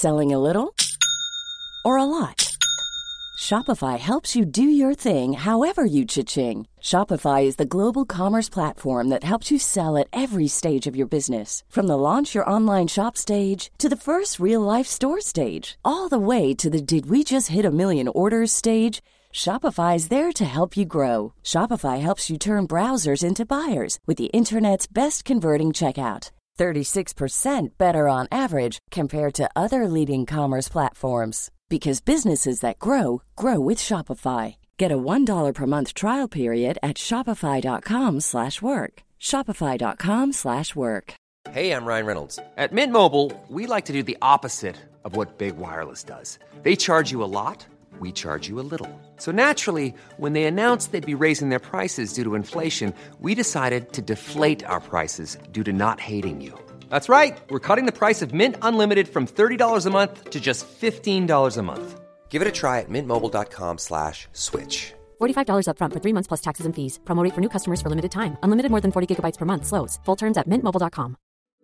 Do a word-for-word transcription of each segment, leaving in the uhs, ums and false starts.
Selling a little or a lot? Shopify helps you do your thing however you cha-ching. Shopify is the global commerce platform that helps you sell at every stage of your business. From the launch your online shop stage to the first real-life store stage, all the way to the did we just hit a million orders stage. Shopify is there to help you grow. Shopify helps you turn browsers into buyers with the internet's best converting checkout. thirty-six percent better on average compared to other leading commerce platforms. Because businesses that grow, grow with Shopify. Get a one dollar per month trial period at shopify.com slash work. Shopify.com slash work. Hey, I'm Ryan Reynolds. At Mint Mobile, we like to do the opposite of what Big Wireless does. They charge you a lot, we charge you a little. So naturally, when they announced they'd be raising their prices due to inflation, we decided to deflate our prices due to not hating you. That's right. We're cutting the price of Mint Unlimited from thirty dollars a month to just fifteen dollars a month. Give it a try at mintmobile.com slash switch. forty-five dollars up front for three months plus taxes and fees. Promo rate for new customers for limited time. Unlimited more than forty gigabytes per month. Slows full terms at mint mobile dot com.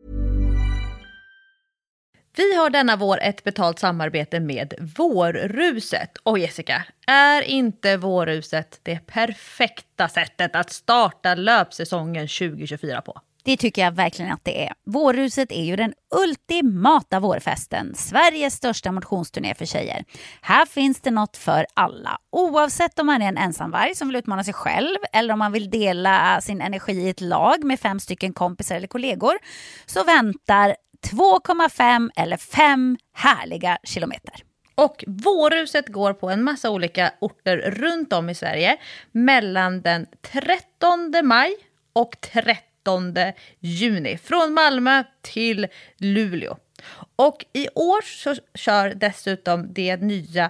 Vi har denna vår ett betalt samarbete med Vårruset. Och Jessica, är inte Vårruset det perfekta sättet att starta löpsäsongen tjugo tjugofyra på? Det tycker jag verkligen att det är. Vårruset är ju den ultimata vårfesten. Sveriges största motionsturné för tjejer. Här finns det något för alla. Oavsett om man är en ensamvarg som vill utmana sig själv eller om man vill dela sin energi i ett lag med fem stycken kompisar eller kollegor, så väntar två komma fem eller fem härliga kilometer. Och Vårruset går på en massa olika orter runt om i Sverige mellan den trettonde maj och trettonde juni. Från Malmö till Luleå. Och i år så kör dessutom det nya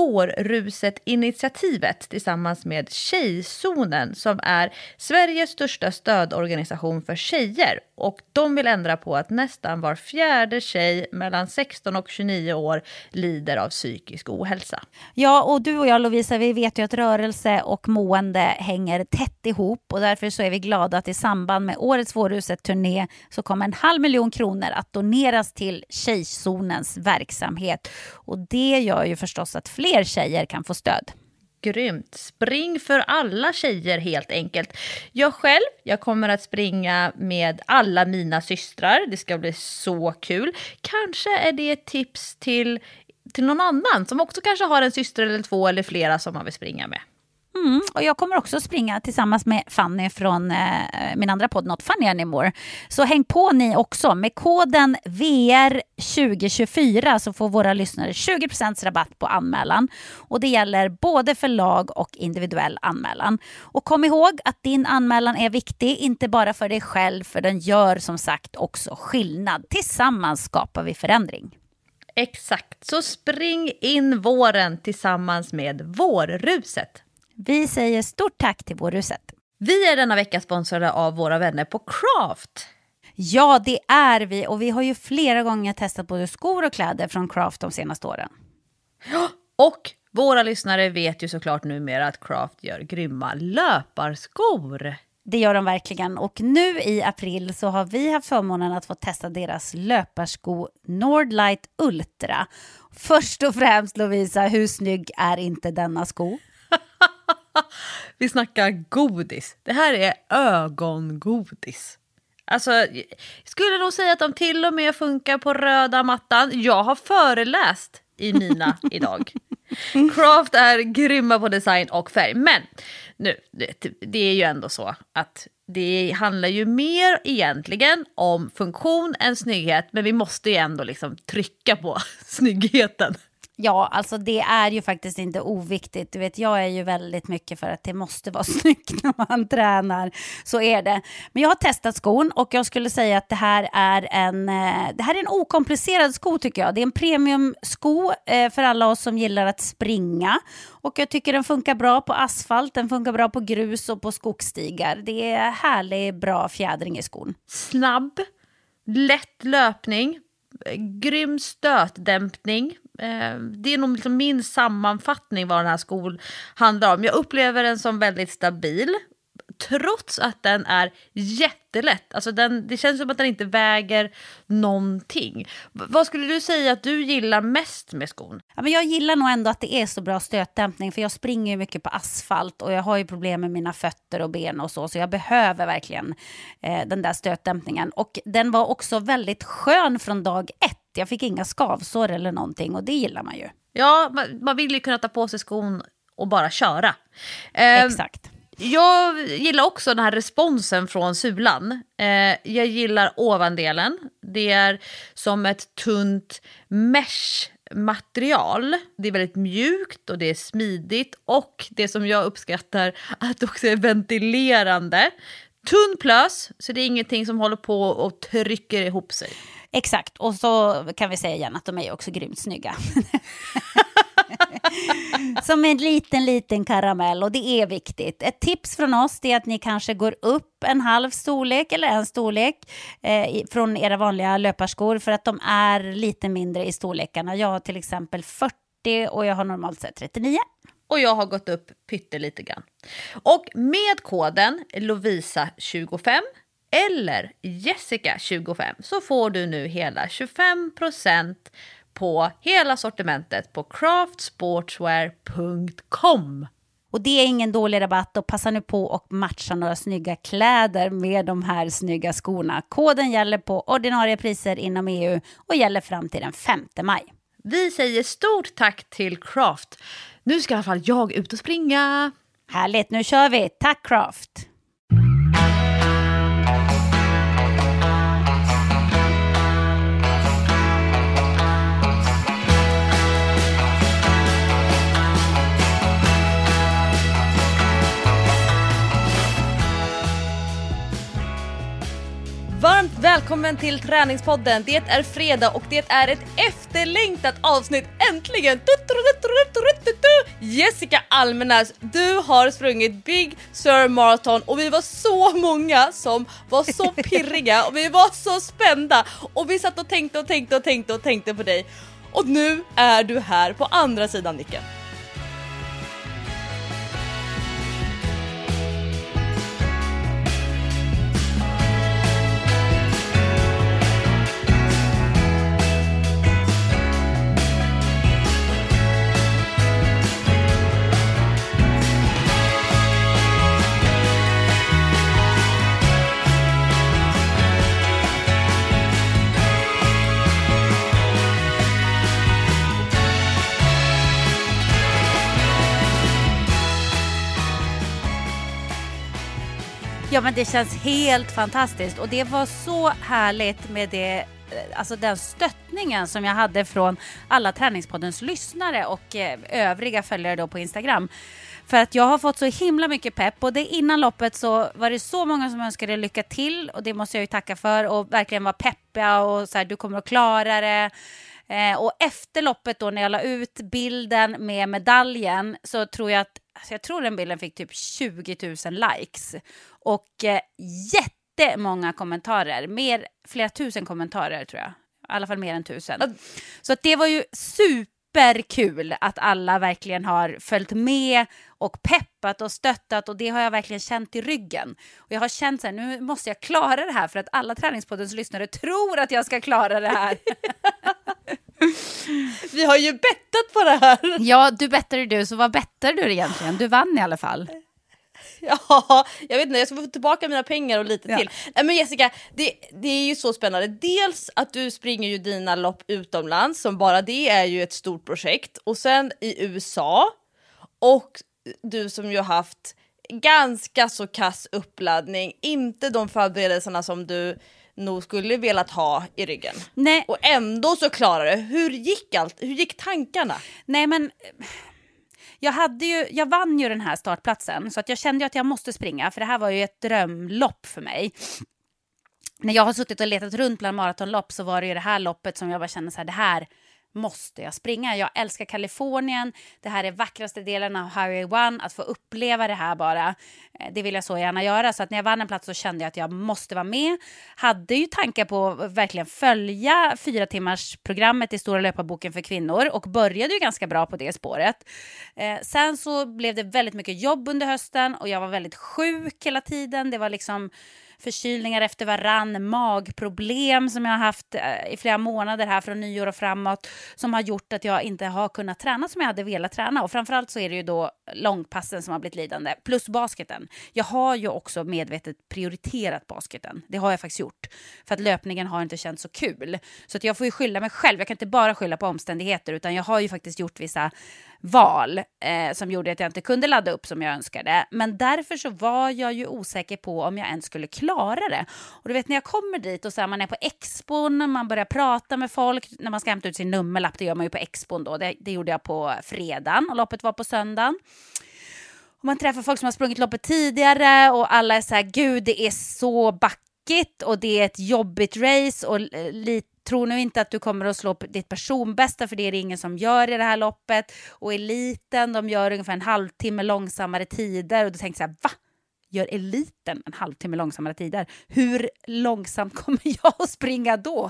Vårruset-initiativet tillsammans med Tjejzonen som är Sveriges största stödorganisation för tjejer. Och de vill ändra på att nästan var fjärde tjej mellan sexton och tjugonio år lider av psykisk ohälsa. Ja, och du och jag Lovisa, vi vet ju att rörelse och mående hänger tätt ihop och därför så är vi glada att i samband med årets Vårruset-turné så kommer en halv miljon kronor att doneras till Tjejzonens verksamhet. Och det gör ju förstås att fler tjejer kan få stöd. Grymt. Spring för alla tjejer helt enkelt. Jag själv, jag kommer att springa med alla mina systrar. Det ska bli så kul. Kanske är det ett tips till, till någon annan som också kanske har en syster eller två eller flera som man vill springa med. Mm, och jag kommer också springa tillsammans med Fanny från eh, min andra podd Not Funny Anymore. Så häng på ni också. Med koden V R tjugo tjugofyra så får våra lyssnare tjugo procent rabatt på anmälan. Och det gäller både för lag och individuell anmälan. Och kom ihåg att din anmälan är viktig, inte bara för dig själv, för den gör som sagt också skillnad. Tillsammans skapar vi förändring. Exakt, så spring in våren tillsammans med Vårruset. Vi säger stort tack till Vårruset. Vi är denna vecka sponsrade av våra vänner på Craft. Ja, det är vi. Och vi har ju flera gånger testat både skor och kläder från Craft de senaste åren. Ja, och våra lyssnare vet ju såklart numera att Craft gör grymma löparskor. Det gör de verkligen. Och nu i april så har vi haft förmånen att få testa deras löparsko Nordlight Ultra. Först och främst Lovisa, hur snygg är inte denna sko? Vi snackar godis. Det här är ögongodis. Alltså, jag skulle nog säga att de till och med funkar på röda mattan. Jag har föreläst i mina idag. Craft är grymma på design och färg. Men nu, det, det är ju ändå så att det handlar ju mer egentligen om funktion än snygghet. Men vi måste ju ändå liksom trycka på snyggheten. Ja, alltså det är ju faktiskt inte oviktigt. Du vet, jag är ju väldigt mycket för att det måste vara snyggt när man tränar. Så är det. Men jag har testat skon och jag skulle säga att det här är en, det här är en okomplicerad sko tycker jag. Det är en premiumsko för alla oss som gillar att springa. Och jag tycker den funkar bra på asfalt, den funkar bra på grus och på skogsstigar. Det är härlig, bra fjädring i skon. Snabb, lätt löpning, grym stötdämpning. Det är nog liksom min sammanfattning vad den här skon handlar om. Jag upplever den som väldigt stabil. trots att den är jättelätt. Alltså den, det känns som att den inte väger någonting. V- vad skulle du säga att du gillar mest med skon? Ja, men jag gillar nog ändå att det är så bra stötdämpning, för jag springer ju mycket på asfalt och jag har ju problem med mina fötter och ben och så, så jag behöver verkligen eh, den där stötdämpningen. Och den var också väldigt skön från dag ett. Jag fick inga skavsår eller någonting och det gillar man ju. Ja, man, man vill ju kunna ta på sig skon och bara köra. Eh, Exakt. Jag gillar också den här responsen från sulan. Eh, jag gillar ovandelen. Det är som ett tunt mesh-material. Det är väldigt mjukt och det är smidigt. Och det som jag uppskattar, att det också är ventilerande. Tunn plös, så det är ingenting som håller på och trycker ihop sig. Exakt, och så kan vi säga igen att de är också grymt snygga. Som en liten, liten karamell, och det är viktigt. Ett tips från oss är att ni kanske går upp en halv storlek eller en storlek eh, från era vanliga löparskor, för att de är lite mindre i storlekarna. Jag har till exempel fyrtio och jag har normalt sett trettionio. Och jag har gått upp pyttelite grann. Och med koden Lovisa tjugofem eller Jessica tjugofem så får du nu hela tjugofem procent på hela sortimentet på craft sportswear punkt com. Och det är ingen dålig rabatt, och passa nu på och matcha några snygga kläder med de här snygga skorna. Koden gäller på ordinarie priser inom E U och gäller fram till den femte maj. Vi säger stort tack till Craft. Nu ska i alla fall jag ut och springa. Härligt, nu kör vi. Tack Craft! Varmt välkommen till Träningspodden. Det är fredag och det är ett efterlängtat avsnitt. Äntligen! Jessica Almenäs, du har sprungit Big Sur Marathon och vi var så många som var så pirriga och vi var så spända. Och vi satt och tänkte och tänkte och tänkte och tänkte på dig. Och nu är du här på andra sidan micken. Ja, men det känns helt fantastiskt, och det var så härligt med det, alltså den stöttningen som jag hade från alla Träningspoddens lyssnare och eh, övriga följare då på Instagram. För att jag har fått så himla mycket pepp, och det innan loppet så var det så många som önskade lycka till, och det måste jag ju tacka för, och verkligen var peppiga och så här, du kommer att klara det. Eh, och efter loppet då, när jag la ut bilden med medaljen, så tror jag att alltså jag tror den bilden fick typ tjugo tusen likes och eh, jättemånga kommentarer, mer, flera tusen kommentarer tror jag, i alla fall mer än tusen. Mm. Så att det var ju superkul att alla verkligen har följt med och peppat och stöttat, och det har jag verkligen känt i ryggen. Och jag har känt så här, nu måste jag klara det här, för att alla Träningspoddens lyssnare tror att jag ska klara det här. Vi har ju bettat på det här. Ja, du bettade du, så vad bettade du egentligen? Du vann i alla fall. Ja, jag vet inte, jag ska få tillbaka mina pengar och lite ja. till. Nej, men Jessica, det, det är ju så spännande. Dels att du springer ju dina lopp utomlands, som bara det är ju ett stort projekt. Och sen i U S A, och du som ju har haft ganska så kass uppladdning, inte de förberedelserna som du nog skulle velat ha i ryggen. Nej. Och ändå så klarar det. Hur gick allt? Hur gick tankarna? Nej, men jag hade ju, jag vann ju den här startplatsen, så att jag kände att jag måste springa, för det här var ju ett drömlopp för mig. När jag har suttit och letat runt bland maratonlopp, så var det ju det här loppet som jag bara kände så här, det här måste jag springa. Jag älskar Kalifornien. Det här är vackraste delen av Highway one. Att få uppleva det här bara. Det vill jag så gärna göra. Så att när jag vann en plats så kände jag att jag måste vara med. Hade ju tankar på att verkligen följa fyra timmars programmet i Stora löparboken för kvinnor. Och började ju ganska bra på det spåret. Eh, sen så blev det väldigt mycket jobb under hösten. Och jag var väldigt sjuk hela tiden. Det var liksom förkylningar efter varann, magproblem som jag har haft i flera månader här från nyår och framåt, som har gjort att jag inte har kunnat träna som jag hade velat träna. Och framförallt så är det ju då långpassen som har blivit lidande, plus basketen. Jag har ju också medvetet prioriterat basketen. Det har jag faktiskt gjort. För att löpningen har inte känts så kul. Så att jag får ju skylla mig själv. Jag kan inte bara skylla på omständigheter, utan jag har ju faktiskt gjort vissa val eh, som gjorde att jag inte kunde ladda upp som jag önskade. Men därför så var jag ju osäker på om jag ens skulle klara det. Och du vet, när jag kommer dit och så här, man är på expon, man börjar prata med folk när man ska hämta ut sin nummerlapp, det gör man ju på expon då. Det, det gjorde jag på fredagen och loppet var på söndagen. Och man träffar folk som har sprungit loppet tidigare och alla är så här, gud det är så backigt och det är ett jobbigt race och lite. Tror nu inte att du kommer att slå upp ditt personbästa, för det är det ingen som gör i det här loppet. Och eliten, de gör ungefär en halvtimme långsammare tider. Och du tänker så här, va? Gör eliten en halvtimme långsammare tider? Hur långsamt kommer jag att springa då?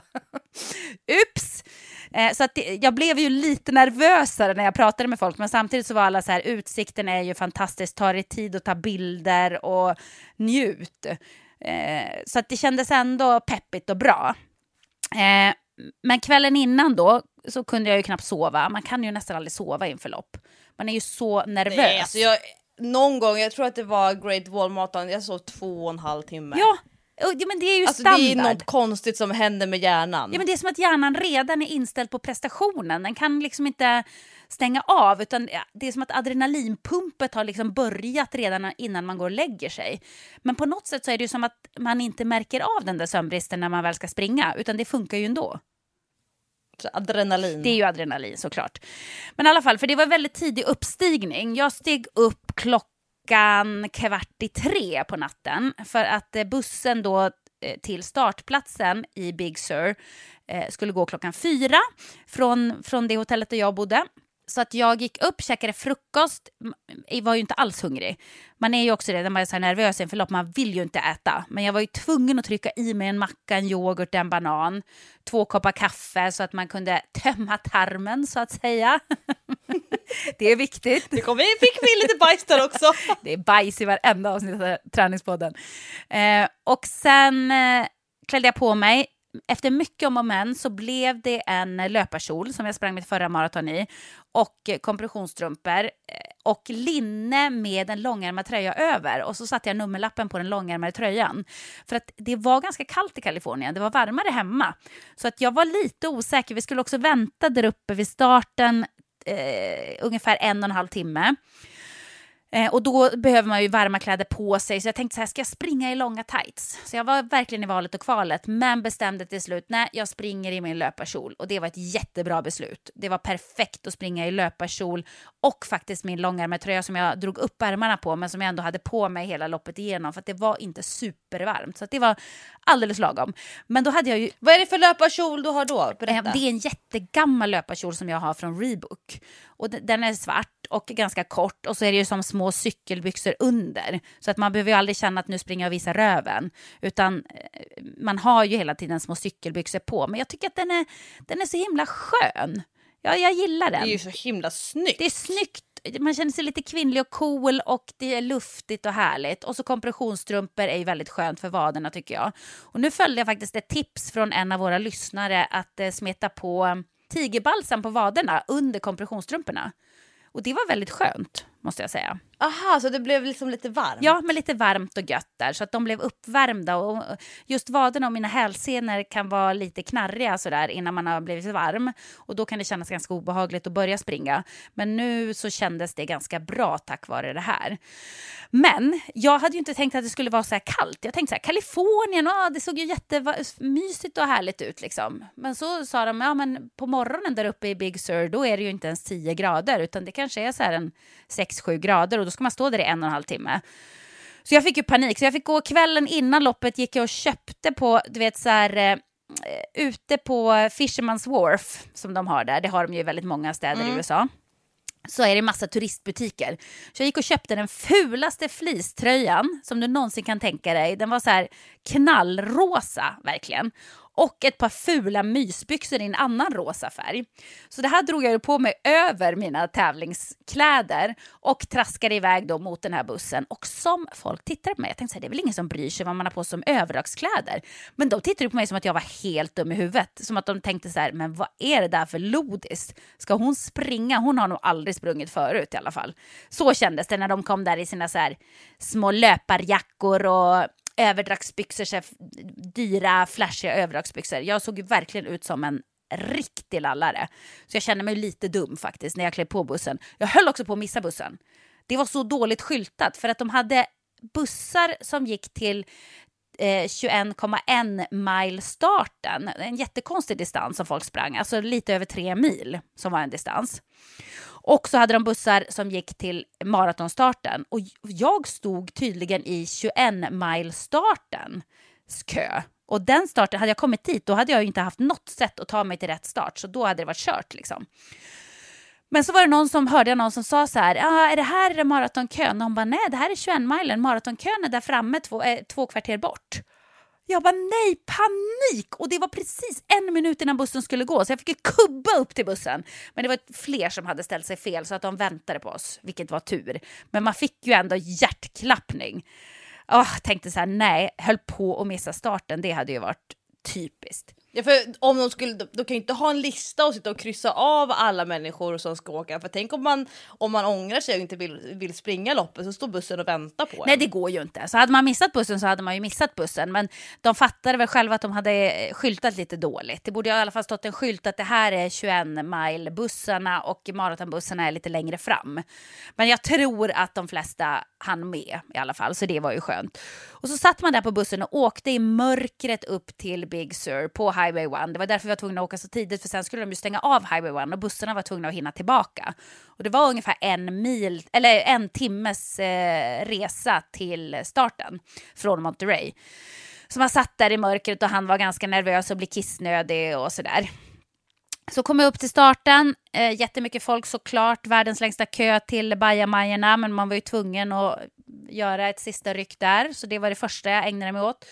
Ups! Eh, så att det, jag blev ju lite nervösare när jag pratade med folk. Men samtidigt så var alla så här, utsikten är ju fantastisk. Ta dig tid att ta bilder och njut. Eh, så att det kändes ändå peppigt och bra. Eh, men kvällen innan då så kunde jag ju knappt sova. Man kan ju nästan aldrig sova inför lopp. Man är ju så nervös. Nej, alltså jag, någon gång, jag tror att det var Great Wall Marathon, jag sov två och en halv timme. Ja, ja men det är ju alltså, standard. Det är något konstigt som händer med hjärnan. Ja, men det är som att hjärnan redan är inställd på prestationen. Den kan liksom inte stänga av, utan det är som att adrenalinpumpet har liksom börjat redan innan man går och lägger sig. Men på något sätt så är det ju som att man inte märker av den där sömnbristen när man väl ska springa, utan det funkar ju ändå. Så adrenalin. Det är ju adrenalin såklart. Men i alla fall, för det var väldigt tidig uppstigning. Jag steg upp klockan kvart i tre på natten för att bussen då till startplatsen i Big Sur skulle gå klockan fyra från, från det hotellet där jag bodde. Så att jag gick upp, käkade frukost. Jag var ju inte alls hungrig. Man är ju också det när man är så här nervös inför lopp. Man vill ju inte äta. Men jag var ju tvungen att trycka i mig en macka, en yoghurt, en banan. Två koppar kaffe så att man kunde tömma tarmen så att säga. Det är viktigt. Det kom, vi fick vi lite bajs där också. Det är bajs i varenda avsnitt av Träningspodden. Eh, och sen eh, klädde jag på mig. Efter mycket om och men så blev det en löparkjol som jag sprang mitt förra maraton i och kompressionsstrumpor och linne med en långärmad tröja över, och så satte jag nummerlappen på den långärmade tröjan för att det var ganska kallt i Kalifornien, det var varmare hemma, så att jag var lite osäker. Vi skulle också vänta där uppe vid starten eh, ungefär en och en halv timme. Eh, och då behöver man ju varma kläder på sig. Så jag tänkte så här, ska jag springa i långa tights? Så jag var verkligen i valet och kvalet. Men bestämde till slut, nej, jag springer i min löparkjol. Och det var ett jättebra beslut. Det var perfekt att springa i löparkjol. Och faktiskt min långärmetröja som jag drog upp ärmarna på. Men som jag ändå hade på mig hela loppet igenom. För att det var inte supervarmt. Så att det var alldeles lagom. Men då hade jag ju... Vad är det för löparkjol du har då? Berätta. Det är en jättegammal löparkjol som jag har från Reebok. Och den är svart och ganska kort. Och så är det ju som små cykelbyxor under. Så att man behöver ju aldrig känna att nu springer jag och visar röven. Utan man har ju hela tiden små cykelbyxor på. Men jag tycker att den är, den är så himla skön. Ja, jag gillar den. Det är ju så himla snyggt. Det är snyggt. Man känner sig lite kvinnlig och cool och det är luftigt och härligt. Och så kompressionsstrumpor är ju väldigt skönt för vaderna tycker jag. Och nu följde jag faktiskt ett tips från en av våra lyssnare att eh, smeta på tigerbalsam på vaderna under kompressionsstrumporna. Och det var väldigt skönt, måste jag säga. Aha, så det blev liksom lite varmt? Ja, men lite varmt och gött där. Så att de blev uppvärmda. Och just vaderna och mina hälsenor kan vara lite knarriga sådär innan man har blivit varm. Och då kan det kännas ganska obehagligt att börja springa. Men nu så kändes det ganska bra tack vare det här. Men jag hade ju inte tänkt att det skulle vara så här kallt. Jag tänkte så här, Kalifornien, åh, det såg ju jättemysigt och härligt ut liksom. Men så sa de, ja men på morgonen där uppe i Big Sur, då är det ju inte ens tio grader. Utan det kanske är så här en sex sju grader och då ska man stå där i en och en halv timme. Så jag fick ju panik. Så jag fick gå kvällen innan loppet, gick jag och köpte på, du vet så här, ute på Fisherman's Wharf som de har där, det har de ju i väldigt många städer mm. i U S A, så är det massa turistbutiker. Så jag gick och köpte den fulaste fleecetröjan som du någonsin kan tänka dig. Den var så här knallrosa verkligen. Och ett par fula mysbyxor i en annan rosa färg. Så det här drog jag på mig över mina tävlingskläder och traskade iväg då mot den här bussen. Och som folk tittade på mig, jag tänkte så här, det är väl ingen som bryr sig vad man har på som överdragskläder. Men de tittade på mig som att jag var helt dum i huvudet. Som att de tänkte så här, men vad är det där för lodis? Ska hon springa? Hon har nog aldrig sprungit förut i alla fall. Så kändes det när de kom där i sina så här små löparjackor och överdragsbyxor, så här, dyra, flashiga överdragsbyxor. Jag såg ju verkligen ut som en riktig lallare. Så jag kände mig lite dum faktiskt när jag klev på bussen. Jag höll också på att missa bussen. Det var så dåligt skyltat för att de hade bussar som gick till eh, tjugoen komma en mile starten. En jättekonstig distans som folk sprang. Alltså lite över tre mil som var en distans. Och så hade de bussar som gick till maratonstarten. Och jag stod tydligen i tjugoen mile startens kö. Och den starten, hade jag kommit dit, då hade jag ju inte haft något sätt att ta mig till rätt start. Så då hade det varit kört liksom. Men så var det någon som hörde någon som sa så här, ah, är det här maratonkön? Och hon bara, nej, det här är tjugoen milen. Maratonkön är där framme två, eh, två kvarter bort. Jag bara, nej, panik! Och det var precis en minut innan bussen skulle gå. Så jag fick ju kubba upp till bussen. Men det var fler som hade ställt sig fel så att de väntade på oss. Vilket var tur. Men man fick ju ändå hjärtklappning. Oh, tänkte så här, nej, höll på att missa starten. Det hade ju varit typiskt. Ja, för om de skulle, då kan ju inte ha en lista och sitta och kryssa av alla människor som ska åka. För tänk om man, om man ångrar sig och inte vill, vill springa loppet, så står bussen och väntar på en. Nej, det går ju inte. Så hade man missat bussen så hade man ju missat bussen. Men de fattade väl själva att de hade skyltat lite dåligt. Det borde i alla fall stått en skylt att det här är tjugoen mile bussarna och maratonbussarna är lite längre fram. Men jag tror att de flesta hann med i alla fall, så det var ju skönt. Och så satt man där på bussen och åkte i mörkret upp till Big Sur på Highway one. Det var därför vi var tvungna att åka så tidigt, för sen skulle de ju stänga av Highway one och bussarna var tvungna att hinna tillbaka. Och det var ungefär en mil, eller en timmes eh, resa till starten från Monterey. Så man satt där i mörkret och han var ganska nervös och blev kissnödig och sådär. Så kom jag upp till starten, eh, jättemycket folk såklart, världens längsta kö till bajamajorna, men man var ju tvungen att göra ett sista ryck där, så det var det första jag ägnade mig åt.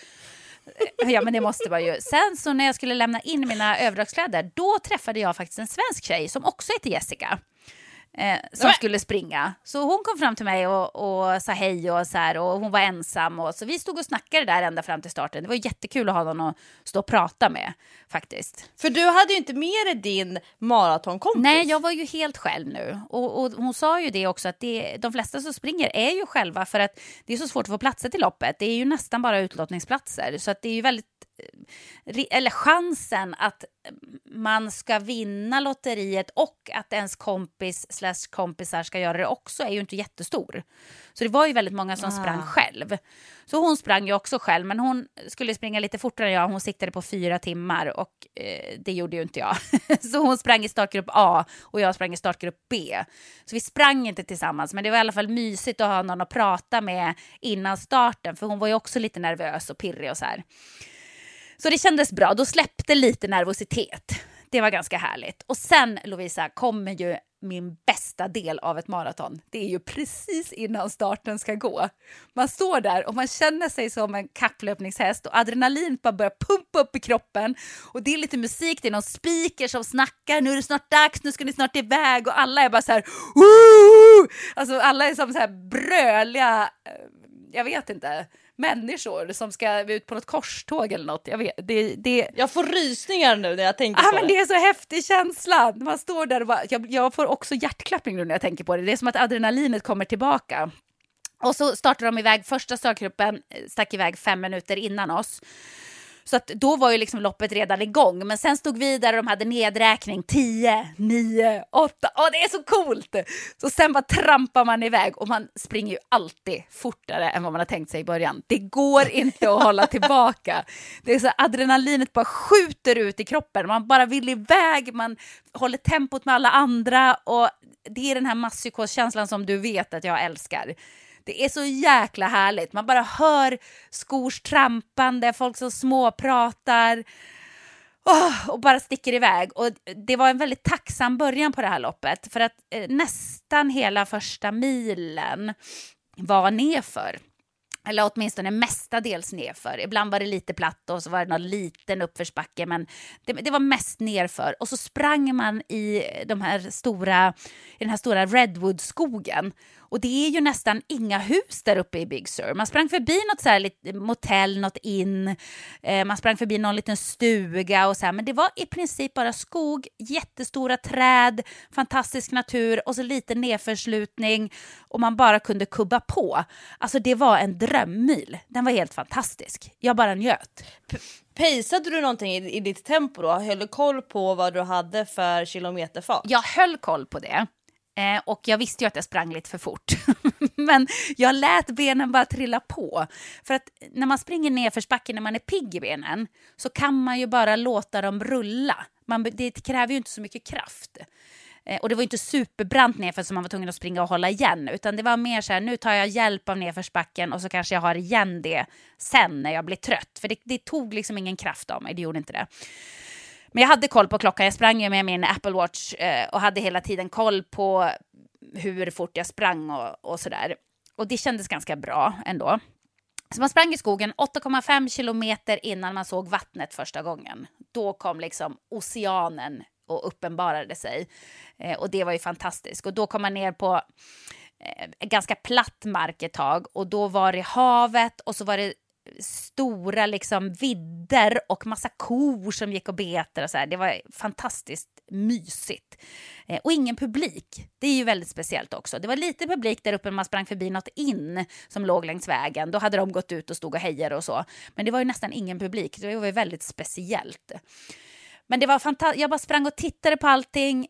Ja, men det måste vara ju. Sen så när jag skulle lämna in mina överdragskläder, då träffade jag faktiskt en svensk tjej som också heter Jessica. Eh, som Nej. skulle springa. Så hon kom fram till mig och, och sa hej och så här, och hon var ensam och så vi stod och snackade där ända fram till starten. Det var jättekul att ha någon att stå och prata med faktiskt. För du hade ju inte med dig din maratonkompis. Nej, jag var ju helt själv nu. Och, och hon sa ju det också att det, de flesta som springer är ju själva för att det är så svårt att få platser till loppet. Det är ju nästan bara utlottningsplatser. Så att det är ju väldigt, eller chansen att man ska vinna lotteriet och att ens kompis slash kompisar ska göra det också är ju inte jättestor. Så det var ju väldigt många som ah. sprang själv. Så hon sprang ju också själv, men hon skulle springa lite fortare än jag. Hon siktade på fyra timmar och eh, det gjorde ju inte jag. Så hon sprang i startgrupp A och jag sprang i startgrupp B. Så vi sprang inte tillsammans, men det var i alla fall mysigt att ha någon att prata med innan starten, för hon var ju också lite nervös och pirrig och så här. Så det kändes bra, då släppte lite nervositet. Det var ganska härligt. Och sen, Lovisa, kommer ju min bästa del av ett maraton. Det är ju precis innan starten ska gå. Man står där och man känner sig som en kapplöpningshäst och adrenalin bara börjar pumpa upp i kroppen. Och det är lite musik, det är någon speaker som snackar. Nu är det snart dags, nu ska ni snart iväg. Och alla är bara så här, Woo! Alltså alla är som så här bröliga, jag vet inte, människor som ska ut på något korståg eller något. Jag vet, det, det... Jag får rysningar nu när jag tänker ah, på men det. Det är så häftig känsla. Man står där och bara, jag, jag får också hjärtklappning nu när jag tänker på det. Det är som att adrenalinet kommer tillbaka. Och så startar de iväg, första startgruppen stack iväg fem minuter innan oss. Så att då var ju liksom loppet redan igång. Men sen stod vi där och de hade nedräkning. tio, nio, åtta. Åh, det är så coolt! Så sen bara trampar man iväg. Och man springer ju alltid fortare än vad man har tänkt sig i början. Det går inte att hålla tillbaka. Det är så adrenalinet bara skjuter ut i kroppen. Man bara vill iväg. Man håller tempot med alla andra. Och det är den här masspsykoskänslan som du vet att jag älskar. Det är så jäkla härligt. Man bara hör skors trampande, folk som småpratar. Oh, och bara sticker iväg. Och det var en väldigt tacksam början på det här loppet. För att eh, nästan hela första milen var nerför. Eller åtminstone mestadels nerför. Ibland var det lite platt och så var det någon liten uppförsbacke. Men det, det var mest nerför. Och så sprang man i, de här stora, i den här stora Redwood-skogen. Och det är ju nästan inga hus där uppe i Big Sur. Man sprang förbi något så här lite motell, något in. Eh, man sprang förbi någon liten stuga och så här. Men det var i princip bara skog, jättestora träd, fantastisk natur och så lite nedförslutning. Och man bara kunde kubba på. Alltså det var en drömmil. Den var helt fantastisk. Jag bara njöt. P- Pejsade du någonting i, i ditt tempo då? Höll du koll på vad du hade för kilometerfart? Jag höll koll på det. Eh, och jag visste ju att jag sprang lite för fort. Men jag lät benen bara trilla på. För att när man springer nedförsbacken när man är pigg i benen så kan man ju bara låta dem rulla. Man, det kräver ju inte så mycket kraft. Eh, och det var inte superbrant nedför som man var tvungen att springa och hålla igen. Utan det var mer så här, nu tar jag hjälp av nedförsbacken och så kanske jag har igen det sen när jag blir trött. För det, det tog liksom ingen kraft av mig, det gjorde inte det. Men jag hade koll på klockan, jag sprang ju med min Apple Watch eh, och hade hela tiden koll på hur fort jag sprang och, och sådär. Och det kändes ganska bra ändå. Så man sprang i skogen åtta komma fem kilometer innan man såg vattnet första gången. Då kom liksom oceanen och uppenbarade sig. Eh, och det var ju fantastiskt. Och då kom man ner på eh, ganska platt mark ett tag. Och då var det havet och så var det stora liksom vidder och massa kor som gick och betar och så här. Det var fantastiskt mysigt. Eh, och ingen publik. Det är ju väldigt speciellt också. Det var lite publik där uppe när man sprang förbi något in som låg längs vägen. Då hade de gått ut och stod och hejade och så. Men det var ju nästan ingen publik. Det var ju väldigt speciellt. Men det var fantastiskt. Jag bara sprang och tittade på allting.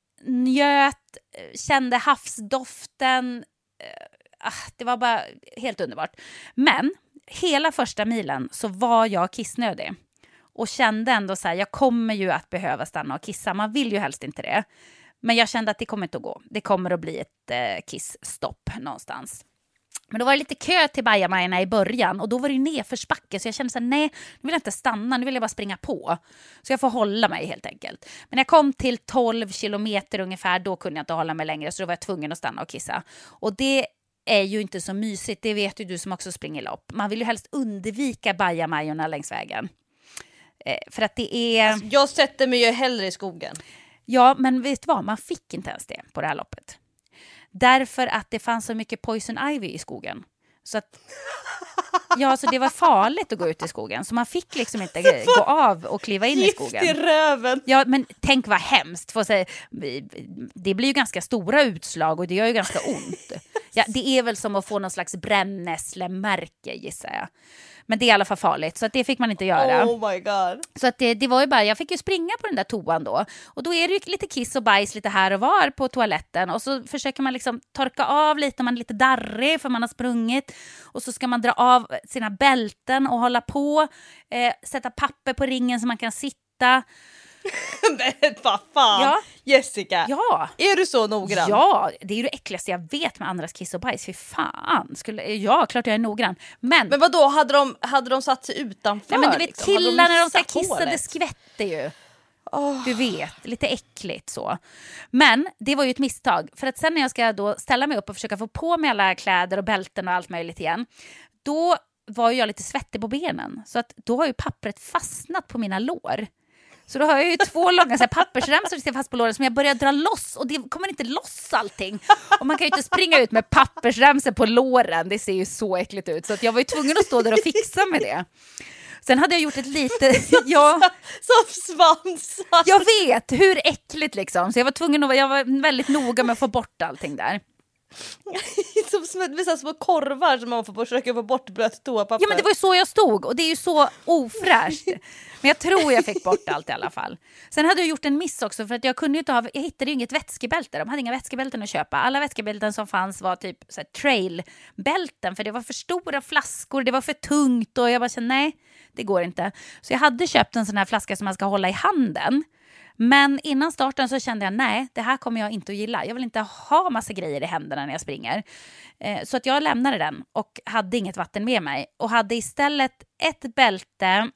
Njöt. Kände havsdoften. Eh, det var bara helt underbart. Men hela första milen så var jag kissnödig. Och kände ändå så här, jag kommer ju att behöva stanna och kissa. Man vill ju helst inte det. Men jag kände att det kommer inte att gå. Det kommer att bli ett eh, kissstopp någonstans. Men då var det lite kö till bajamajorna i början. Och då var det ju nedförsbacke. Så jag kände så här, nej, nu vill jag inte stanna. Nu vill jag bara springa på. Så jag får hålla mig helt enkelt. Men när jag kom till tolv kilometer ungefär, då kunde jag inte hålla mig längre. Så då var jag tvungen att stanna och kissa. Och det är ju inte så mysigt. Det vet ju du som också springer lopp. Man vill ju helst undvika bajamajorna längs vägen. Eh, för att det är... Alltså, jag sätter mig ju hellre i skogen. Ja, men vet du vad? Man fick inte ens det på det här loppet. Därför att det fanns så mycket poison ivy i skogen. Så att... Ja, så det var farligt att gå ut i skogen. Så man fick liksom inte gå av och kliva in i skogen. Gift i röven. Ja, men tänk vad hemskt. För att säga, det blir ju ganska stora utslag och det gör ju ganska ont. Ja, det är väl som att få någon slags brännässlemärke, gissar jag. Men det är i alla fall farligt, så att det fick man inte göra. Oh my god. Så att det, det var ju bara, jag fick ju springa på den där toan då. Och då är det ju lite kiss och bajs lite här och var på toaletten. Och så försöker man liksom torka av lite, man är lite darrig för man har sprungit. Och så ska man dra av sina bälten och hålla på. Eh, sätta papper på ringen så man kan sitta. Men vad fan, Ja. Jessica, Ja. är du så noggrann? Ja, det är ju det äckligaste jag vet med andras kiss och bajs. Fy fan. Skulle, ja, klart jag är noggrann. Men, Men vadå, hade de, hade de satt sig utanför? nej, men du vet, liksom? Hade killar när de ska missat kissa, det hålet? skvätter ju. Oh. Du vet, lite äckligt så. Men det var ju ett misstag. För att sen när jag ska då ställa mig upp och försöka få på mig alla kläder och bälten och allt möjligt igen. Då var jag lite svettig på benen. Så att då har ju pappret fastnat på mina lår. Så då har jag ju två långa så här, pappersremsor som sitter fast på låren som jag börjar dra loss. Och det kommer inte loss allting. Och man kan ju inte springa ut med pappersremsor på låren. Det ser ju så äckligt ut. Så att jag var ju tvungen att stå där och fixa med det. Sen hade jag gjort ett litet... Ja, Som svansar. jag vet, hur äckligt liksom. Så jag var tvungen att... Jag var väldigt noga med att få bort allting där. som, som, med så små korvar som man får försöka få bort blött toapapper. Ja, men det var ju så jag stod. Och det är ju så ofräscht. Men jag tror jag fick bort allt i alla fall. Sen hade jag gjort en miss också. För att jag kunde ju inte ha... Jag hittade ju inget vätskebälte. De hade inga vätskebälten att köpa. Alla vätskebälten som fanns var typ så här trailbälten. För det var för stora flaskor. Det var för tungt. Och jag bara kände, nej, det går inte. Så jag hade köpt en sån här flaska som man ska hålla i handen. Men innan starten så kände jag, nej, det här kommer jag inte att gilla. Jag vill inte ha massa grejer i händerna när jag springer. Eh, så att jag lämnade den och hade inget vatten med mig. Och hade istället ett bälte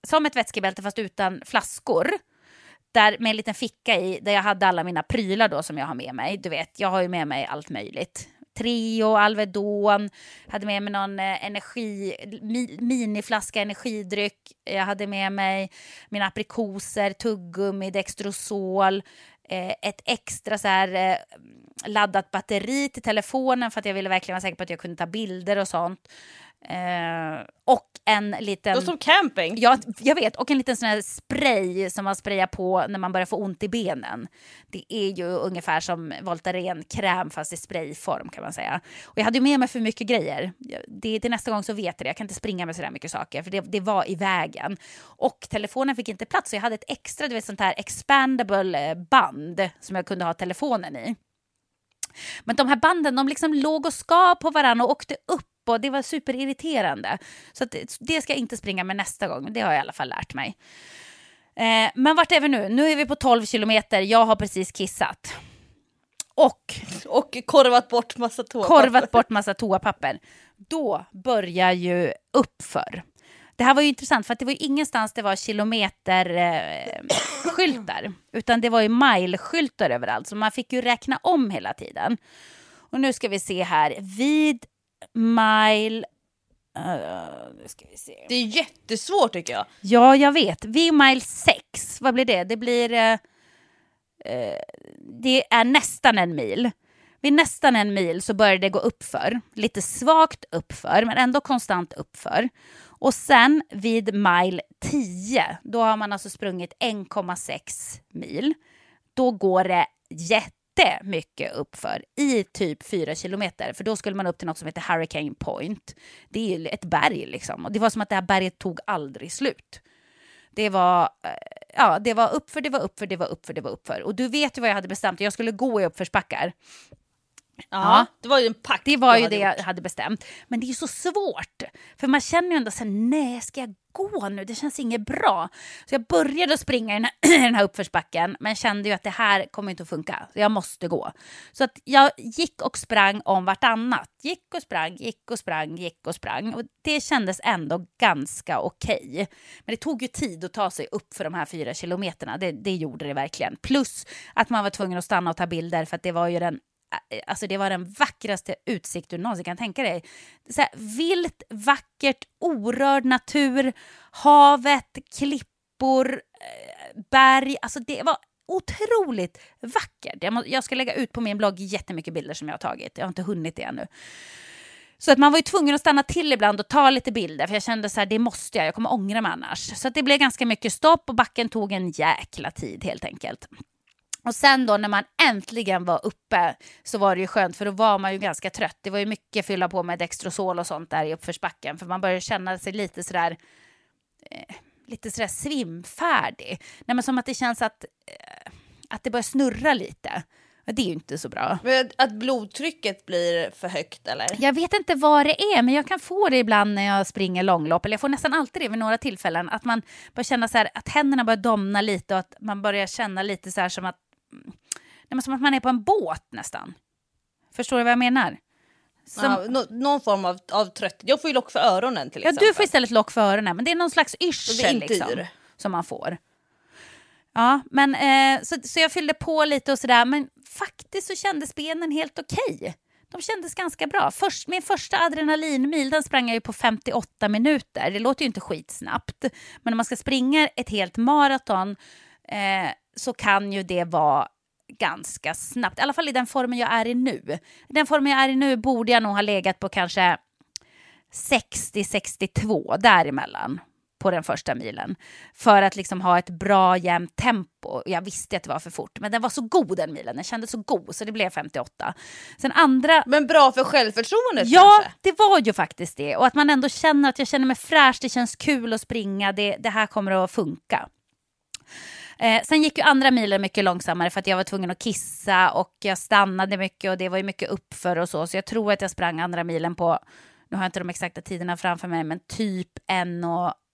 som ett vätskebälte fast utan flaskor. Där med en liten ficka i, där jag hade alla mina prylar då som jag har med mig. Du vet, jag har ju med mig allt möjligt. Treo, Alvedon, hade med mig någon eh, energi, mi, miniflaska energidryck. Jag hade med mig mina aprikoser, tuggummi, Dextrosol. Eh, ett extra så här, eh, laddat batteri till telefonen för att jag ville verkligen vara säker på att jag kunde ta bilder och sånt. Eh, och en liten... Det var som camping. Ja, jag vet. Och en liten sån här spray som man sprayar på när man börjar få ont i benen. Det är ju ungefär som Voltaren kräm fast i sprayform kan man säga. Och jag hade ju med mig för mycket grejer. Det, till nästa gång så vet jag det. Jag kan inte springa med så där mycket saker för det, det var i vägen. Och telefonen fick inte plats så jag hade ett extra, du vet, sånt här expandable band som jag kunde ha telefonen i. Men de här banden, de liksom låg och ska på varandra och åkte upp. Och det var superirriterande. Så att det ska jag inte springa med nästa gång. Det har jag i alla fall lärt mig. Eh, men vart är vi nu? Nu är vi på tolv kilometer. Jag har precis kissat. Och, och korvat bort massa toapapper. Korvat bort massa toapapper. Då börjar ju uppför. Det här var ju intressant för att det var ju ingenstans det var kilometerskyltar. Eh, utan det var ju mileskyltar överallt. Så man fick ju räkna om hela tiden. Och nu ska vi se här. Vid mile... Uh, ska vi se. Det är jättesvårt tycker jag. Ja, jag vet. Vid mile sex, vad blir det? Det blir... Uh, uh, det är nästan en mil. Vid nästan en mil så börjar det gå uppför. Lite svagt uppför, men ändå konstant uppför. Och sen vid mile tio, då har man alltså sprungit en komma sex mil. Då går det jätte mycket uppför i typ fyra kilometer. För då skulle man upp till något som heter Hurricane Point. Det är ett berg liksom. Och det var som att det här berget tog aldrig slut. Det var, ja, det var uppför, det var uppför, det var uppför, det var uppför. Och du vet ju vad jag hade bestämt. Jag skulle gå i uppförsbackar. Ja, det var ju en pakt. Det var ju det jag hade bestämt. Men det är ju så svårt. För man känner ju ändå så här, nej, ska jag gå nu? Det känns inget bra. Så jag började att springa i den här, den här uppförsbacken. Men kände ju att det här kommer inte att funka. Så jag måste gå. Så att jag gick och sprang om vartannat. Gick och sprang, gick och sprang, gick och sprang. Och det kändes ändå ganska okej. Men det tog ju tid att ta sig upp för de här fyra kilometerna. Det, det gjorde det verkligen. Plus att man var tvungen att stanna och ta bilder. För att det var ju den... Alltså det var den vackraste utsikt du någonsin kan tänka dig. Så här, vilt, vackert, orörd natur, havet, klippor, berg. Alltså det var otroligt vackert. Jag, må, jag ska lägga ut på min blogg jättemycket bilder som jag har tagit. Jag har inte hunnit det ännu. Så att man var ju tvungen att stanna till ibland och ta lite bilder. För jag kände så här, det måste jag. Jag kommer ångra mig annars. Så att det blev ganska mycket stopp och backen tog en jäkla tid helt enkelt. Och sen då när man äntligen var uppe så var det ju skönt för då var man ju ganska trött. Det var ju mycket fylla på med Dextrosol och sånt där i uppförsbacken. För man började känna sig lite sådär, eh, lite sådär svimfärdig. Nej, men som att det känns att, eh, att det börjar snurra lite. Det är ju inte så bra. Men att blodtrycket blir för högt eller? Jag vet inte vad det är, men jag kan få det ibland när jag springer långlopp. Eller jag får nästan alltid det vid några tillfällen. Att man börjar känna så här, att händerna börjar domna lite och att man börjar känna lite så här som att det är som att man är på en båt nästan. Förstår du vad jag menar? Som... Ja, no, någon form av, av trött. Jag får ju lock för öronen till exempel. Ja, du får istället lock för öronen. Men det är någon slags yrsel liksom, som man får. Ja, men eh, så, så jag fyllde på lite och sådär. Men faktiskt så kändes benen helt okej. De kändes ganska bra. Först, min första adrenalinmil, den sprang jag ju på femtioåtta minuter. Det låter ju inte skitsnabbt. Men när man ska springa ett helt maraton eh, så kan ju det vara ganska snabbt. I alla fall i den formen jag är i nu. I den formen jag är i nu borde jag nog ha legat på kanske sextio sextiotvå däremellan på den första milen. För att liksom ha ett bra jämnt tempo. Jag visste att det var för fort. Men den var så god den milen. Den kändes så god så det blev femtioåtta. Sen andra... Men bra för självförtroendet ja, kanske? Det var ju faktiskt det. Och att man ändå känner att jag känner mig fräsch. Det känns kul att springa. Det, det här kommer att funka. Eh, sen gick ju andra milen mycket långsammare för att jag var tvungen att kissa och jag stannade mycket och det var ju mycket uppför och så. Så jag tror att jag sprang andra milen på, nu har jag inte de exakta tiderna framför mig, men typ en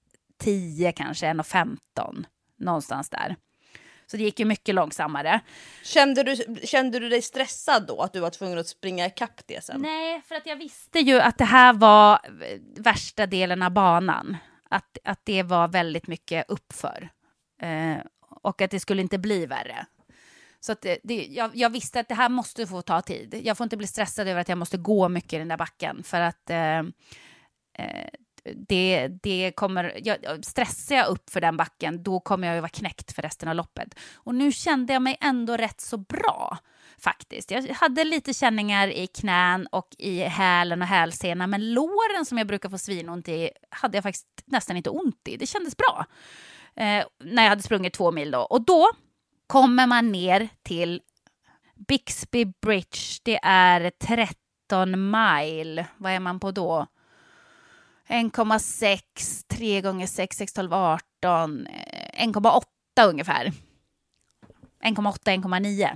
tio kanske, en femton någonstans där. Så det gick ju mycket långsammare. Kände du, kände du dig stressad då att du var tvungen att springa ikapp det sen? Nej, för att jag visste ju att det här var värsta delen av banan. Att, att det var väldigt mycket uppför. Eh, och att det skulle inte bli värre. Så att det, det, jag, jag visste att det här måste få ta tid. Jag får inte bli stressad över att jag måste gå mycket i den där backen. För att eh, eh, det, det kommer... Jag, stressar jag upp för den backen, då kommer jag ju vara knäckt för resten av loppet. Och nu kände jag mig ändå rätt så bra, faktiskt. Jag hade lite känningar i knän och i hälen och hälsena. Men låren som jag brukar få svinont i hade jag faktiskt nästan inte ont i. Det kändes bra. Eh, när jag hade sprungit två mil då. Och då kommer man ner till Bixby Bridge. Det är tretton mile. Vad är man på då? en komma sex, tre gånger sex, sex, tolv, arton. en komma åtta ungefär. en komma åtta, en komma nio.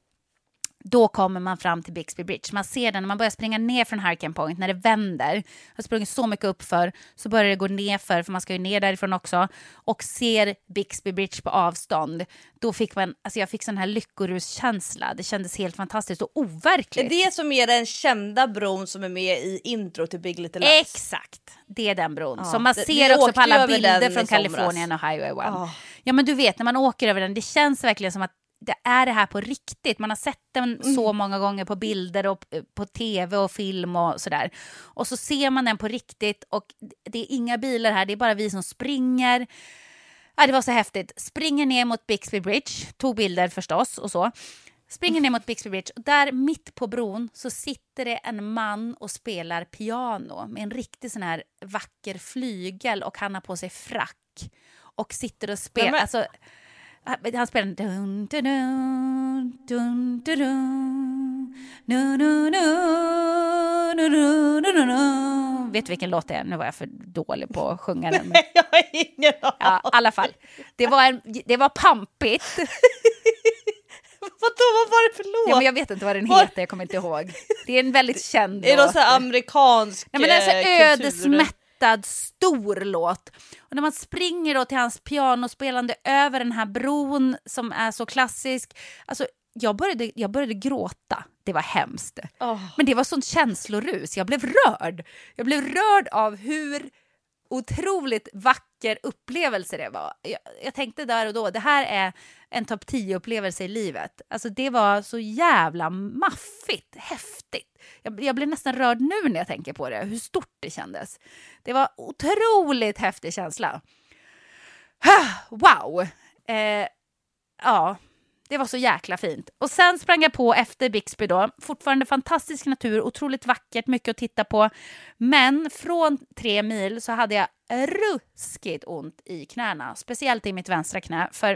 Då kommer man fram till Bixby Bridge. Man ser den när man börjar springa ner från Hurricane Point. När det vänder. Jag har sprungit så mycket upp för. Så börjar det gå ner för. För man ska ju ner därifrån också. Och ser Bixby Bridge på avstånd. Då fick man, alltså jag fick sån här lyckoruskänsla. Det kändes helt fantastiskt och overkligt. Det är det som är den kända bron som är med i intro till Big Little Lies. Exakt, det är den bron. Ja, som man det, ser också på alla bilder från i Kalifornien och Highway one. Ja. Ja, men du vet, när man åker över den, det känns verkligen som att det är det här på riktigt. Man har sett den mm. så många gånger på bilder och på tv och film och sådär. Och så ser man den på riktigt och det är inga bilar här, det är bara vi som springer. Ja, det var så häftigt. Springer ner mot Bixby Bridge, tog bilder förstås och så. Springer ner mot Bixby Bridge och där mitt på bron så sitter det en man och spelar piano med en riktig sån här vacker flygel och han har på sig frack och sitter och spelar. Men... Alltså, han spelar dun, dun, dun, dun, dun, dun, nu, nu, nu, nu, nu, nu, nu. Vet du vilken låt det är? Nu var jag för dålig på att sjunga den. Nej, jag har ingen aning. Ja, i alla fall. Det var, en, det var pampigt. Vadå, vad var det för låt? Ja, men jag vet inte vad den var... heter, jag kommer inte ihåg. Det är en väldigt känd låt. Är det någon sån här amerikansk Nej, men det är så kultur? ödesmättad, stor låt. Och när man springer då till hans pianospelande över den här bron som är så klassisk. Alltså, jag började, jag började gråta. Det var hemskt. Oh. Men det var sånt känslorus. Jag blev rörd. Jag blev rörd av hur otroligt vacker upplevelse det var. Jag, jag tänkte där och då, det här är en topp tio upplevelse i livet. Alltså det var så jävla maffigt, häftigt. Jag, jag blir nästan rörd nu när jag tänker på det, hur stort det kändes. Det var otroligt häftig känsla. Wow! Eh, ja, det var så jäkla fint. Och sen sprang jag på efter Bixby då. Fortfarande fantastisk natur, otroligt vackert, mycket att titta på. Men från tre mil så hade jag ruskigt ont i knäna. Speciellt i mitt vänstra knä. För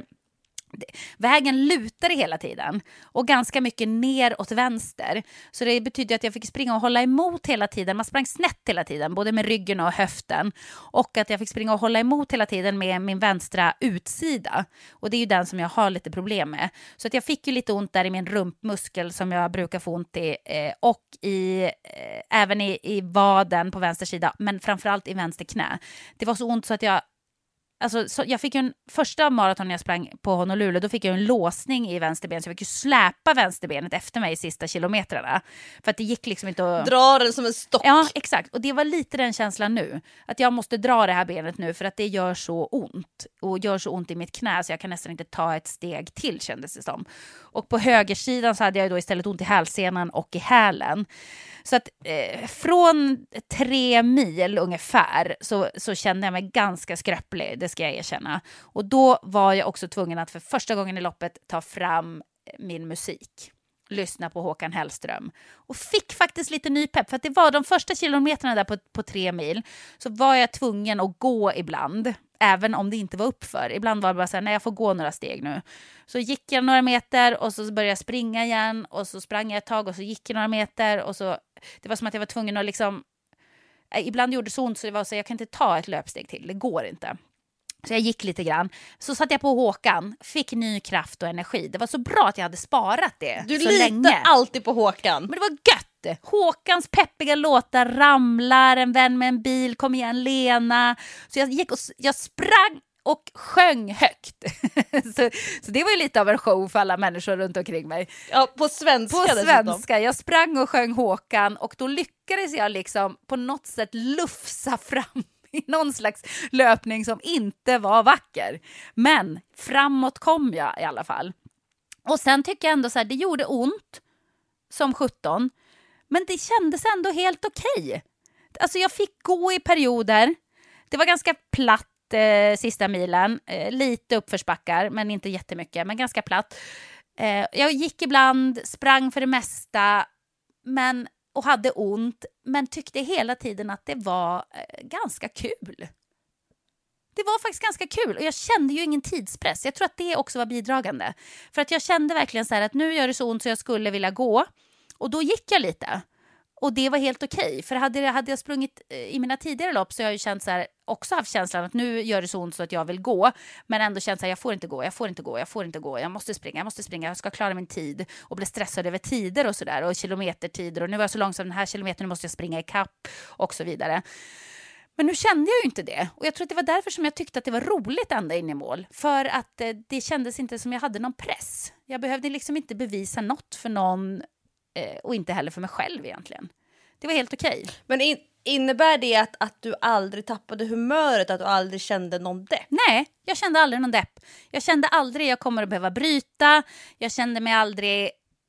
vägen lutade hela tiden och ganska mycket ner åt vänster. Så det betyder att jag fick springa och hålla emot hela tiden. Man sprang snett hela tiden, både med ryggen och höften. Och att jag fick springa och hålla emot hela tiden med min vänstra utsida. Och det är ju den som jag har lite problem med. Så att jag fick ju lite ont där i min rumpmuskel som jag brukar få ont i. Eh, och i, eh, även i, i vaden på vänster sida. Men framförallt i vänster knä. Det var så ont så att jag Alltså, så jag fick ju en första maraton när jag sprang på Honolulu, då fick jag en låsning i vänsterben, så jag fick ju släpa vänsterbenet efter mig i sista kilometrarna. För att det gick liksom inte att... Dra den som en stock. Ja, exakt. Och det var lite den känslan nu. Att jag måste dra det här benet nu för att det gör så ont. Och gör så ont i mitt knä så jag kan nästan inte ta ett steg till, kändes det som. Och på högersidan så hade jag då istället ont i hälsenan och i hälen. Så att eh, från tre mil ungefär så, så kände jag mig ganska skröplig, det ska jag erkänna. Och då var jag också tvungen att för första gången i loppet ta fram min musik. Lyssna på Håkan Hellström. Och fick faktiskt lite ny pepp. För att det var de första kilometrarna där på, på tre mil. Så var jag tvungen att gå ibland. Även om det inte var uppför. Ibland var det bara så här, nej jag får gå några steg nu. Så gick jag några meter och så började jag springa igen. Och så sprang jag ett tag och så gick jag några meter. Och så, det var som att jag var tvungen att liksom... Ibland gjorde det så ont så det var så jag kan inte ta ett löpsteg till. Det går inte. Så jag gick lite grann. Så satte jag på Håkan. Fick ny kraft och energi. Det var så bra att jag hade sparat det du så litar länge. alltid på Håkan. Men det var gött. Håkans peppiga låtar, Ramlar, En vän med en bil, Kom igen Lena. Så jag gick och jag sprang och sjöng högt. så, så det var ju lite av en show för alla människor runt omkring mig. Ja, på svenska På dessutom. svenska. Jag sprang och sjöng Håkan och då lyckades jag liksom på något sätt lufsa fram i någon slags löpning som inte var vacker. Men framåt kom jag i alla fall. Och sen tycker jag ändå så här, det gjorde ont som sjutton. Men det kändes ändå helt okej. Alltså jag fick gå i perioder. Det var ganska platt eh, sista milen. Eh, lite uppförsbackar, men inte jättemycket. Men ganska platt. Eh, jag gick ibland, sprang för det mesta. Men, och hade ont. Men tyckte hela tiden att det var eh, ganska kul. Det var faktiskt ganska kul och jag kände ju ingen tidspress. Jag tror att det också var bidragande. För att jag kände verkligen så här att nu gör det så ont så jag skulle vilja gå. Och då gick jag lite. Och det var helt okej. För hade, hade jag sprungit i mina tidigare lopp så har jag ju känt så här, också haft känslan att nu gör det så ont så att jag vill gå. Men ändå känt så här, jag får inte gå, jag får inte gå, jag får inte gå. Jag måste springa, jag måste springa, jag ska klara min tid. Och bli stressad över tider och sådär. Och kilometertider. Och nu var jag så långsam den här kilometern, nu måste jag springa i kapp och så vidare. Men nu kände jag ju inte det. Och jag tror att det var därför som jag tyckte att det var roligt ända in i mål. För att eh, det kändes inte som jag hade någon press. Jag behövde liksom inte bevisa något för någon eh, och inte heller för mig själv egentligen. Det var helt okej. Men in, innebär det att, att du aldrig tappade humöret? Att du aldrig kände någon depp? Nej, jag kände aldrig någon depp. Jag kände aldrig jag kommer att behöva bryta. Jag kände mig aldrig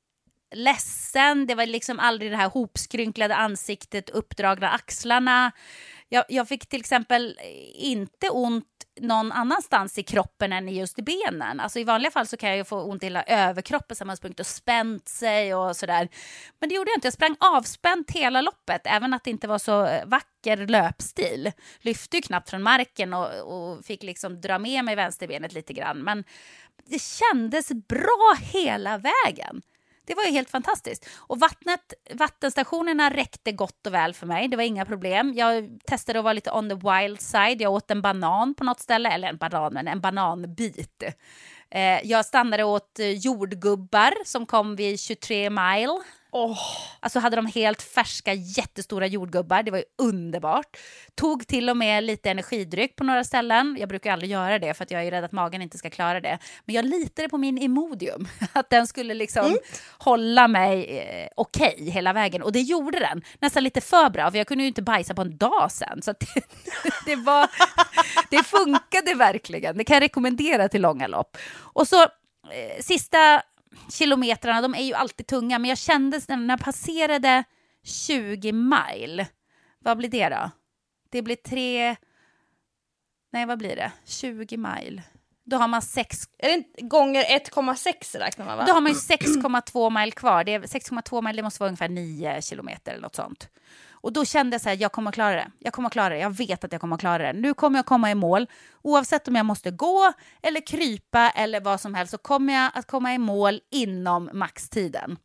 ledsen. Det var liksom aldrig det här hopskrynklade ansiktet, uppdragna axlarna. Jag, jag fick till exempel inte ont någon annanstans i kroppen än just i benen. Alltså i vanliga fall så kan jag ju få ont i hela överkroppen som har sprungit och spänt sig och sådär. Men det gjorde jag inte. Jag sprang avspänt hela loppet, även att det inte var så vacker löpstil. Lyfte ju knappt från marken och, och fick liksom dra med mig vänsterbenet lite grann. Men det kändes bra hela vägen. Det var ju helt fantastiskt. Och vattnet, vattenstationerna räckte gott och väl för mig. Det var inga problem. Jag testade att vara lite on the wild side. Jag åt en banan på något ställe. Eller en banan, men en bananbit. Eh, jag stannade åt jordgubbar som kom vid tjugotre mile. Oh. Alltså hade de helt färska jättestora jordgubbar. Det var ju underbart. Tog till och med lite energidryck på några ställen. Jag brukar aldrig göra det för att jag är rädd att magen inte ska klara det. Men jag litade på min Imodium. Att den skulle liksom mm. hålla mig eh, okej okay hela vägen. Och det gjorde den. Nästan lite för bra. För jag kunde ju inte bajsa på en dag sen. Så det, det, var, det funkade verkligen. Det kan jag rekommendera till långa lopp. Och så eh, sista kilometrarna, de är ju alltid tunga. Men jag kände när jag passerade tjugo mile. Vad blir det då? Det blir tre... Nej, vad blir det? tjugo mile. Då har man sex... Är det inte gånger ett komma sex räknar man, va? Då har man ju sex komma två mile kvar. Det är sex komma två mile, det måste vara ungefär nio kilometer eller något sånt. Och då kände jag så här, jag kommer att klara det. Jag kommer att klara det. Jag vet att jag kommer att klara det. Nu kommer jag komma i mål. Oavsett om jag måste gå eller krypa eller vad som helst så kommer jag att komma i mål inom maxtiden.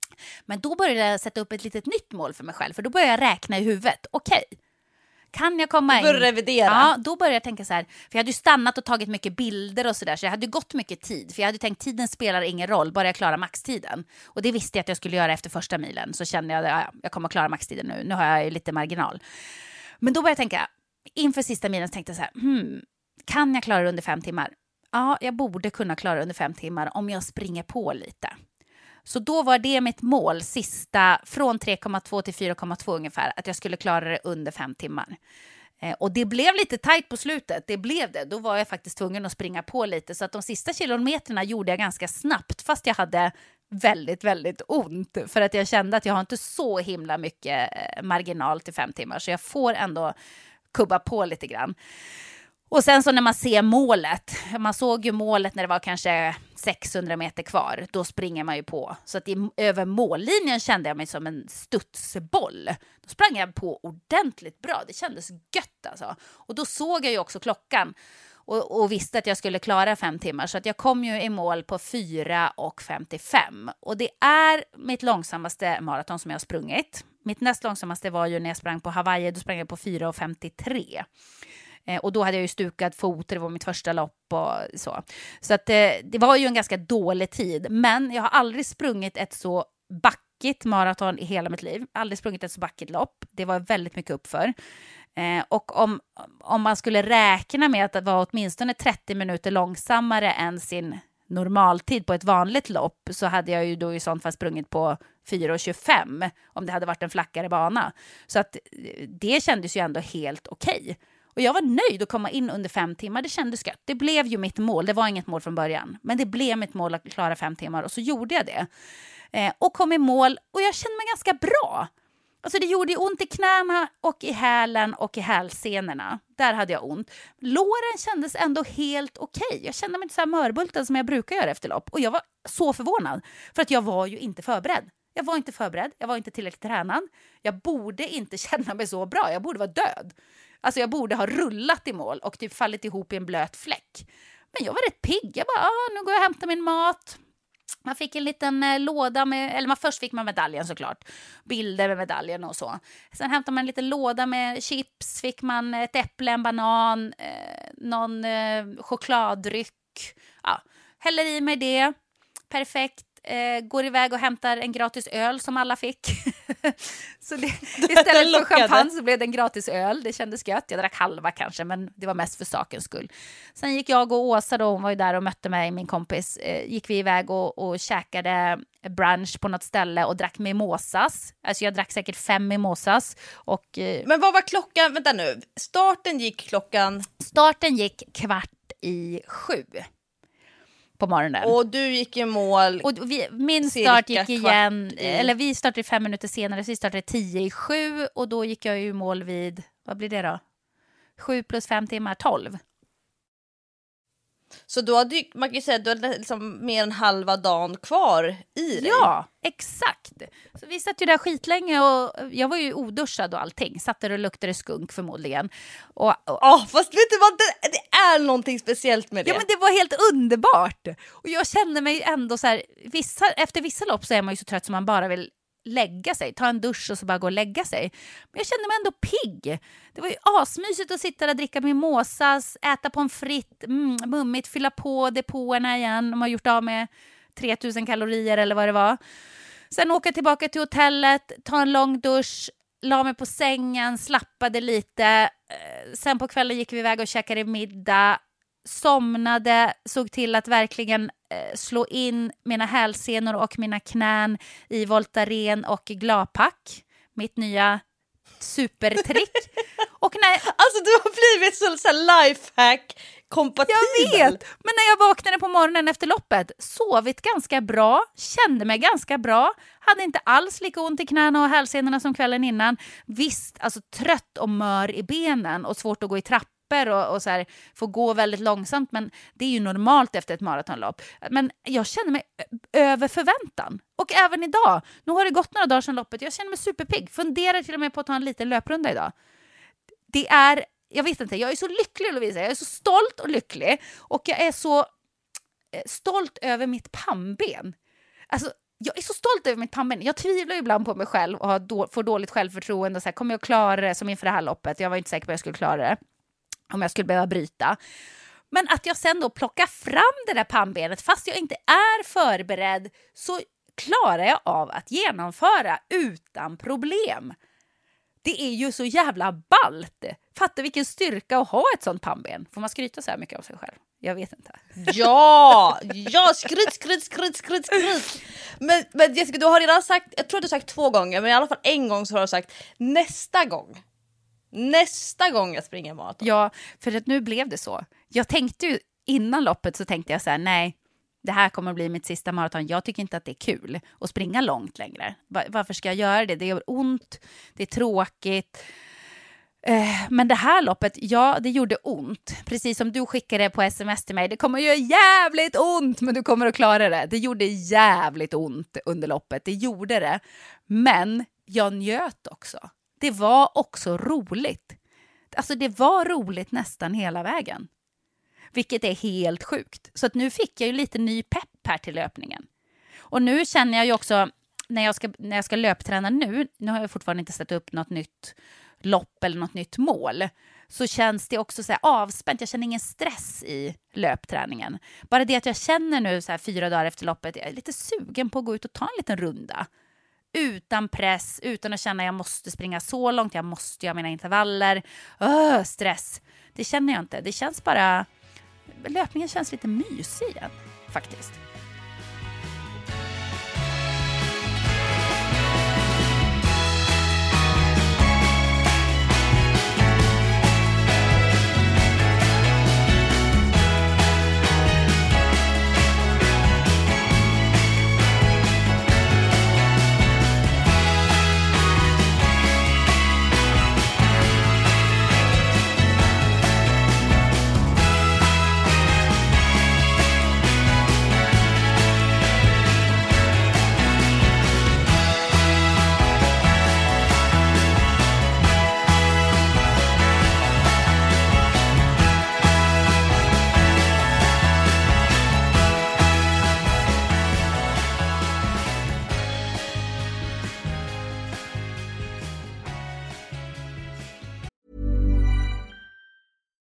Men då började jag sätta upp ett litet nytt mål för mig själv. För då började jag räkna i huvudet. Okej. Okay. Kan jag komma in? Du började revidera. Ja, då började jag tänka så här. För jag hade ju stannat och tagit mycket bilder och sådär. Så jag hade gått mycket tid. För jag hade tänkt tiden spelar ingen roll. Bara jag klarar maxtiden. Och det visste jag att jag skulle göra efter första milen. Så kände jag att ja, jag kommer att klara maxtiden nu. Nu har jag ju lite marginal. Men då började jag tänka. Inför sista milen så tänkte jag så här. Hmm, kan jag klara det under fem timmar? Ja, jag borde kunna klara det under fem timmar. Om jag springer på lite. Så då var det mitt mål sista från tre komma två till fyra komma två ungefär. Att jag skulle klara det under fem timmar. Eh, och det blev lite tajt på slutet. Det blev det. Då var jag faktiskt tvungen att springa på lite. Så att de sista kilometerna gjorde jag ganska snabbt. Fast jag hade väldigt, väldigt ont. För att jag kände att jag har inte så himla mycket eh, marginal till fem timmar. Så jag får ändå kubba på lite grann. Och sen så när man ser målet, man såg ju målet när det var kanske sexhundra meter kvar, då springer man ju på. Så att i, över mållinjen kände jag mig som en studsboll. Då sprang jag på ordentligt bra, det kändes gött alltså. Och då såg jag ju också klockan och, och visste att jag skulle klara fem timmar. Så att jag kom ju i mål på fyra och femtiofem. Och det är mitt långsammaste maraton som jag har sprungit. Mitt näst långsammaste var ju när jag sprang på Hawaii, då sprang jag på fyra och femtiotre. Och då hade jag ju stukat fot, det var mitt första lopp och så. Så att det, det var ju en ganska dålig tid. Men jag har aldrig sprungit ett så backigt maraton i hela mitt liv. Aldrig sprungit ett så backigt lopp. Det var väldigt mycket uppför. Eh, och om, om man skulle räkna med att det var åtminstone trettio minuter långsammare än sin normaltid på ett vanligt lopp, så hade jag ju då i sånt fall sprungit på fyra och tjugofem om det hade varit en flackare bana. Så att det kändes ju ändå helt okej. Och jag var nöjd att komma in under fem timmar. Det kändes gött. Det blev ju mitt mål. Det var inget mål från början. Men det blev mitt mål att klara fem timmar. Och så gjorde jag det. Eh, och kom i mål. Och jag kände mig ganska bra. Alltså det gjorde ont i knäna och i hälen och i hälsenorna. Där hade jag ont. Låren kändes ändå helt okej. Jag kände mig inte så här mörbultad som jag brukar göra efter lopp. Och jag var så förvånad. För att jag var ju inte förberedd. Jag var inte förberedd. Jag var inte tillräckligt tränad. Jag borde inte känna mig så bra. Jag borde vara död. Alltså jag borde ha rullat i mål och typ fallit ihop i en blöt fläck. Men jag var rätt pigg. Jag bara, ah, nu går jag och hämtar min mat. Man fick en liten eh, låda med, eller man först fick man medaljen såklart. Bilder med medaljen och så. Sen hämtade man en liten låda med chips. Fick man ett äpple, en banan, eh, någon eh, chokladdryck. Ja, häller i mig det. Perfekt. Eh, går iväg och hämtar en gratis öl som alla fick. Så det, istället för champagne så blev det en gratis öl. Det kändes gött. Jag drack halva kanske, men det var mest för sakens skull. Sen gick jag och Åsa då, hon var ju där och mötte mig, min kompis. Eh, gick vi iväg och, och käkade brunch på något ställe och drack mimosas. Alltså jag drack säkert fem mimosas. Och, eh, men vad var klockan? Vänta nu. Starten gick klockan? Starten gick kvart i sju. På morgonen. Och du gick i mål. Och vi, min start gick igen, i... eller vi startade fem minuter senare, så vi startade tio i sju och då gick jag i mål vid, vad blir det då? Sju plus fem timmar, tolv. Så då hade man kan ju säga att du hade liksom mer än halva dagen kvar i dig. Ja, exakt. Så vi satt ju där skitlänge och jag var ju oduschad och allting. Satt där och luktade skunk förmodligen. Och, och... Oh, fast vet du vad, det, det är någonting speciellt med det. Ja, men det var helt underbart. Och jag kände mig ändå så här, vissa, efter vissa lopp så är man ju så trött som man bara vill lägga sig, ta en dusch och så bara gå och lägga sig. Men jag kände mig ändå pigg. Det var ju asmysigt att sitta där och dricka mimosas, äta pommes frites, mm, mummigt, fylla på depåerna igen. De har gjort av med tre tusen kalorier eller vad det var. Sen åka tillbaka till hotellet, ta en lång dusch, la mig på sängen, slappade lite. Sen på kvällen gick vi iväg och käkade middag. Somnade, såg till att verkligen eh, slå in mina hälsenor och mina knän i Voltaren och Glapack. Mitt nya supertrick. Och när... Alltså du har blivit så, så lifehack kompatibel. Jag vet, men när jag vaknade på morgonen efter loppet, sovit ganska bra, kände mig ganska bra, hade inte alls lika ont i knäna och hälsenorna som kvällen innan. Visst, alltså trött och mör i benen och svårt att gå i trappor. Och, och så här, får gå väldigt långsamt, men det är ju normalt efter ett maratonlopp. Men jag känner mig över förväntan. Och även idag, nu har det gått några dagar sedan loppet, jag känner mig superpigg. Funderar till och med på att ta en liten löprunda idag. Det är, jag vet inte, jag är så lycklig Lovisa, jag är så stolt och lycklig. Och jag är så eh, stolt över mitt pannben. Alltså, jag är så stolt över mitt pannben. Jag tvivlar ibland på mig själv och har då, får dåligt självförtroende. Och så här, kommer jag klara det som inför det här loppet? Jag var inte säker på att jag skulle klara det. Om jag skulle behöva bryta. Men att jag sen då plockar fram det där pannbenet fast jag inte är förberedd, så klarar jag av att genomföra utan problem. Det är ju så jävla ballt. Fatta vilken styrka att ha ett sånt pannben. Får man skryta så här mycket om sig själv? Jag vet inte. Ja, ja, skryt, skryt, skryt, skryt, skryt. Men, men Jessica, du har redan sagt, jag tror att du har sagt två gånger, men i alla fall en gång så har du sagt nästa gång. Nästa gång jag springer maraton. Ja, för att nu blev det så. Jag tänkte ju, innan loppet så tänkte jag så här, nej, det här kommer att bli mitt sista maraton. Jag tycker inte att det är kul att springa långt längre. Varför ska jag göra det? Det gör ont, det är tråkigt. Men det här loppet, ja, det gjorde ont. Precis som du skickade på sms till mig. Det kommer att göra jävligt ont, men du kommer att klara det. Det gjorde jävligt ont under loppet. Det gjorde det. Men jag njöt också. Det var också roligt. Alltså det var roligt nästan hela vägen. Vilket är helt sjukt. Så att nu fick jag ju lite ny pepp här till löpningen. Och nu känner jag ju också, när jag ska, när jag ska löpträna nu, nu har jag fortfarande inte satt upp något nytt lopp eller något nytt mål, så känns det också så här avspänt. Jag känner ingen stress i löpträningen. Bara det att jag känner nu så här fyra dagar efter loppet, jag är lite sugen på att gå ut och ta en liten runda. Utan press, utan att känna att jag måste springa så långt, jag måste göra mina intervaller. Öh, stress. Det känner jag inte. Det känns bara, löpningen känns lite mysig igen, faktiskt.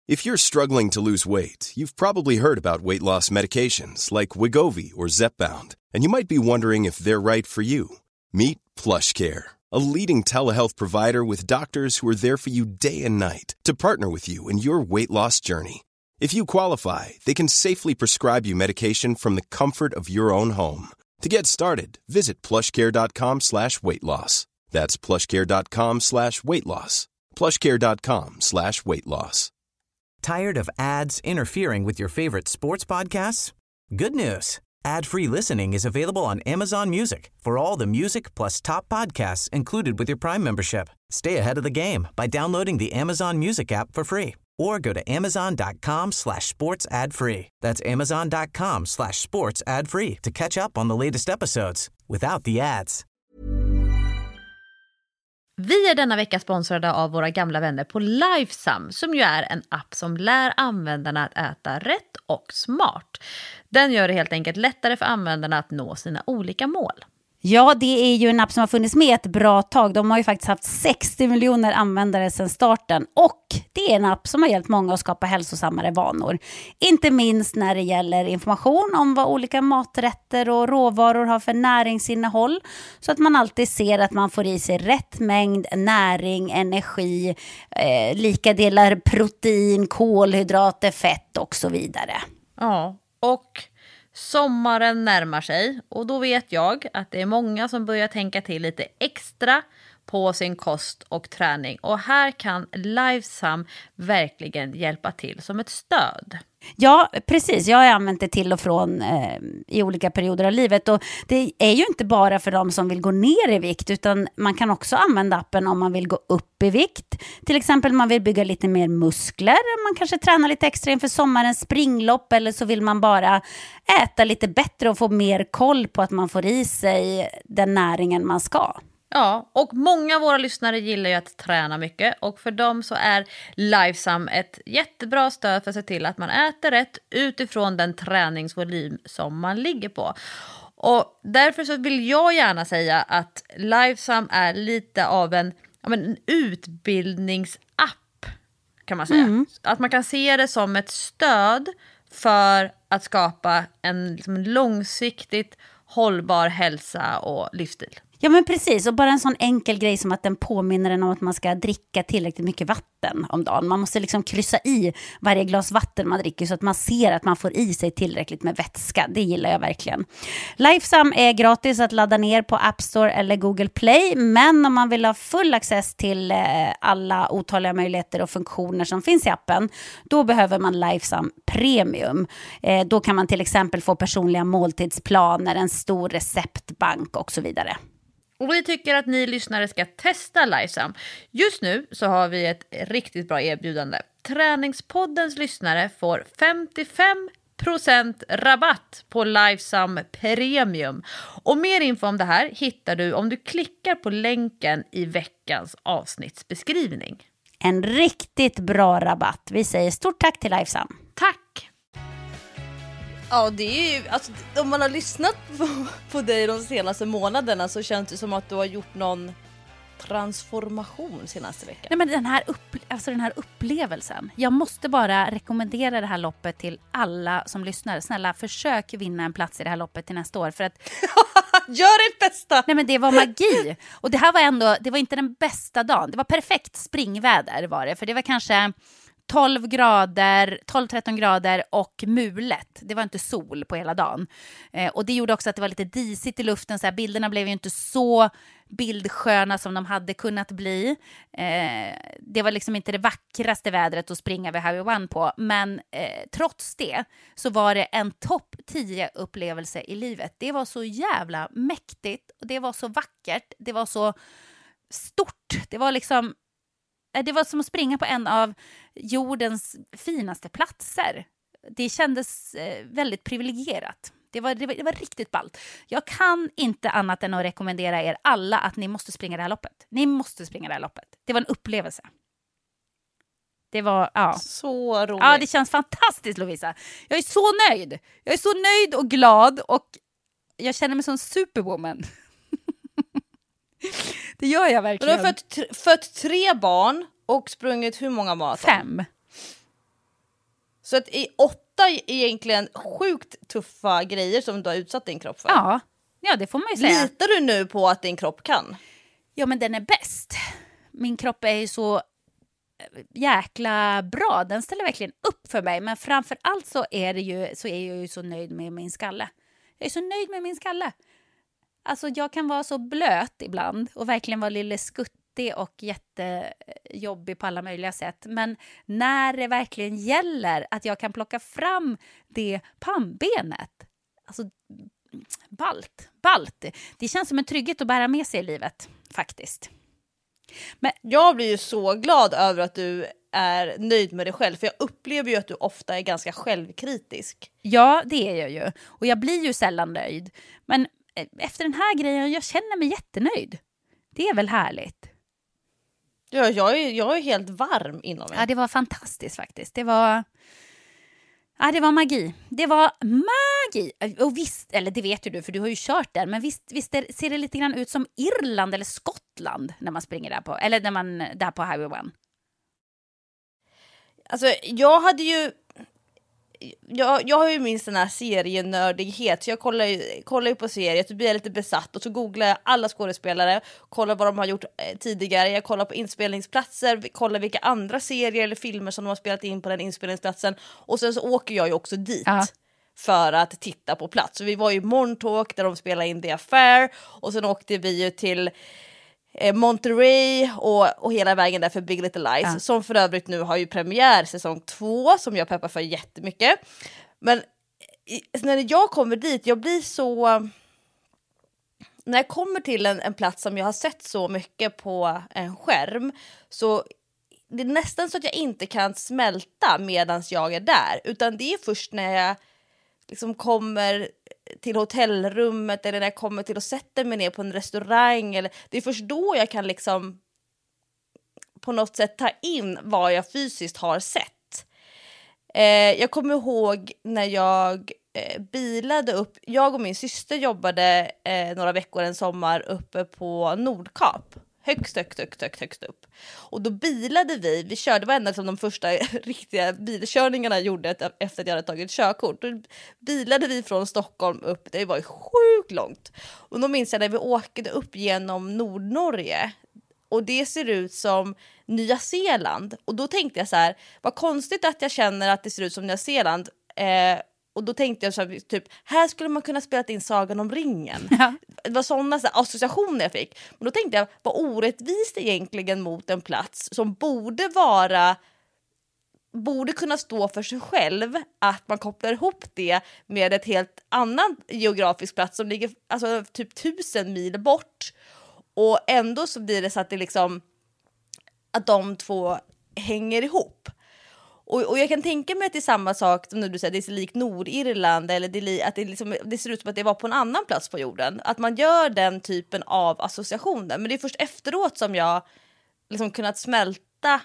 If you're struggling to lose weight, you've probably heard about weight loss medications like Wegovy or Zepbound, and you might be wondering if they're right for you. Meet PlushCare, a leading telehealth provider with doctors who are there for you day and night to partner with you in your weight loss journey. If you qualify, they can safely prescribe you medication from the comfort of your own home. To get started, visit plushcare.com slash weight loss. That's plushcare.com slash weight loss. plushcare.com slash weight loss. Tired of ads interfering with your favorite sports podcasts? Good news. Ad-free listening is available on Amazon Music for all the music plus top podcasts included with your Prime membership. Stay ahead of the game by downloading the Amazon Music app for free or go to amazon.com slash sports ad free. That's amazon.com slash sports ad free to catch up on the latest episodes without the ads. Vi är denna vecka sponsrade av våra gamla vänner på Lifesum, som ju är en app som lär användarna att äta rätt och smart. Den gör det helt enkelt lättare för användarna att nå sina olika mål. Ja, det är ju en app som har funnits med ett bra tag. De har ju faktiskt haft sextio miljoner användare sedan starten. Och det är en app som har hjälpt många att skapa hälsosammare vanor. Inte minst när det gäller information om vad olika maträtter och råvaror har för näringsinnehåll. Så att man alltid ser att man får i sig rätt mängd näring, energi, eh, lika delar protein, kolhydrater, fett och så vidare. Ja, och sommaren närmar sig och då vet jag att det är många som börjar tänka till lite extra på sin kost och träning. Och här kan Lifesum verkligen hjälpa till som ett stöd. Ja, precis. Jag har använt det till och från eh, i olika perioder av livet. Och det är ju inte bara för de som vill gå ner i vikt, utan man kan också använda appen om man vill gå upp i vikt. Till exempel om man vill bygga lite mer muskler. Man kanske tränar lite extra inför sommarens springlopp, eller så vill man bara äta lite bättre och få mer koll på att man får i sig den näringen man ska. Ja, och många av våra lyssnare gillar ju att träna mycket, och för dem så är Lifesum ett jättebra stöd för att se till att man äter rätt utifrån den träningsvolym som man ligger på. Och därför så vill jag gärna säga att Lifesum är lite av en, en utbildningsapp, kan man säga. Mm. Att man kan se det som ett stöd för att skapa en liksom, långsiktigt hållbar hälsa och livsstil. Ja, men precis, och bara en sån enkel grej som att den påminner en om att man ska dricka tillräckligt mycket vatten om dagen. Man måste liksom kryssa i varje glas vatten man dricker så att man ser att man får i sig tillräckligt med vätska. Det gillar jag verkligen. Lifesum är gratis att ladda ner på App Store eller Google Play, men om man vill ha full access till alla otaliga möjligheter och funktioner som finns i appen, då behöver man Lifesum Premium. Då kan man till exempel få personliga måltidsplaner, en stor receptbank och så vidare. Och vi tycker att ni lyssnare ska testa Lifesum. Just nu så har vi ett riktigt bra erbjudande. Träningspoddens lyssnare får femtiofem procent rabatt på Lifesum Premium. Och mer info om det här hittar du om du klickar på länken i veckans avsnittsbeskrivning. En riktigt bra rabatt. Vi säger stort tack till Lifesum. Tack! Ja, det är ju, alltså, om man har lyssnat på, på dig de senaste månaderna så känns det som att du har gjort någon transformation senaste veckan. Nej, men den här, upp, alltså den här upplevelsen. Jag måste bara rekommendera det här loppet till alla som lyssnar. Snälla, försök vinna en plats i det här loppet till nästa år. För att gör ditt bästa! Nej, men det var magi. Och det här var ändå, det var inte den bästa dagen. Det var perfekt springväder var det. För det var kanske tolv grader, tolv tretton grader och mulet. Det var inte sol på hela dagen. Eh, och det gjorde också att det var lite disigt i luften. Så här, bilderna blev ju inte så bildsköna som de hade kunnat bli. Eh, det var liksom inte det vackraste vädret att springa vid Highway One på. Men eh, trots det så var det en topp tio upplevelse i livet. Det var så jävla mäktigt. Och det var så vackert. Det var så stort. Det var liksom Det var som att springa på en av jordens finaste platser. Det kändes eh, väldigt privilegierat. Det var, det, var, det var riktigt ballt. Jag kan inte annat än att rekommendera er alla att ni måste springa det här loppet. Ni måste springa det här loppet. Det var en upplevelse. Det var, ja. Så roligt. Ja, det känns fantastiskt, Lovisa. Jag är så nöjd. Jag är så nöjd och glad och jag känner mig som superwoman. Det gör jag verkligen. Du har fött, fött tre barn och sprungit hur många maraton? Fem. Så att i åtta är egentligen sjukt tuffa grejer som du har utsatt din kropp för. Ja, ja det får man ju säga. Litar du nu på att din kropp kan? Ja, men den är bäst. Min kropp är ju så jäkla bra. Den ställer verkligen upp för mig. Men framför allt så är, det ju, så är jag ju så nöjd med min skalle. Jag är så nöjd med min skalle. Alltså jag kan vara så blöt ibland och verkligen vara lille skuttig och jättejobbig på alla möjliga sätt. Men när det verkligen gäller att jag kan plocka fram det pannbenet, alltså ballt, ballt. Det känns som en trygghet att bära med sig i livet, faktiskt. Men jag blir ju så glad över att du är nöjd med dig själv, för jag upplever ju att du ofta är ganska självkritisk. Ja, det är jag ju. Och jag blir ju sällan nöjd. Men efter den här grejen, jag känner mig jättenöjd. Det är väl härligt. Ja, jag är, jag är helt varm inom mig. Ja, det var fantastiskt faktiskt. Det var... Ja, det var magi. Det var magi. Och visst, eller det vet ju du för du har ju kört där. Men visst, visst ser det lite grann ut som Irland eller Skottland när man springer där på, eller när man där på Highway one. Alltså, jag hade ju... Jag, jag har ju minst den här serienördighet, så jag kollar ju, kollar ju på serier, så blir jag lite besatt och så googlar jag alla skådespelare, kollar vad de har gjort eh, tidigare, jag kollar på inspelningsplatser, kollar vilka andra serier eller filmer som de har spelat in på den inspelningsplatsen, och sen så åker jag ju också dit ja. för att titta på plats. Så vi var ju i Montauk där de spelade in The Affair, och sen åkte vi ju till Monterey och, och hela vägen där för Big Little Lies, ja. som för övrigt nu har ju premiär säsong två, som jag peppar för jättemycket. Men i, när jag kommer dit, jag blir så... När jag kommer till en, en plats som jag har sett så mycket på en skärm, så det är nästan så att jag inte kan smälta medan jag är där, utan det är först när jag liksom kommer till hotellrummet eller när jag kommer till att sätta mig ner på en restaurang, eller det är först då jag kan liksom på något sätt ta in vad jag fysiskt har sett. Eh, jag kommer ihåg när jag eh, bilade upp, jag och min syster jobbade eh, några veckor en sommar uppe på Nordkap. Högst, högst, högst, högst, högst upp. Och då bilade vi, vi körde, det var enda som de första riktiga bilkörningarna gjorde efter att jag hade tagit körkort. Då bilade vi från Stockholm upp, det var ju sjukt långt. Och då minns jag när vi åkte upp genom Nordnorge. Och det ser ut som Nya Zeeland. Och då tänkte jag så här, vad konstigt att jag känner att det ser ut som Nya Zeeland. Eh, Och då tänkte jag så här, typ, här skulle man kunna spela in Sagan om ringen. Ja. Det var sådana så här associationer jag fick. Men då tänkte jag, vad orättvist egentligen mot en plats som borde vara, borde kunna stå för sig själv, att man kopplar ihop det med ett helt annan geografisk plats som ligger alltså typ tusen mil bort. Och ändå så blir det så att det liksom, att de två hänger ihop. Och, och jag kan tänka mig att det är samma sak som när du säger, det är så likt Nordirland, eller det, att det, liksom, det ser ut som att det var på en annan plats på jorden. Att man gör den typen av associationer. Men det är först efteråt som jag liksom kunnat smälta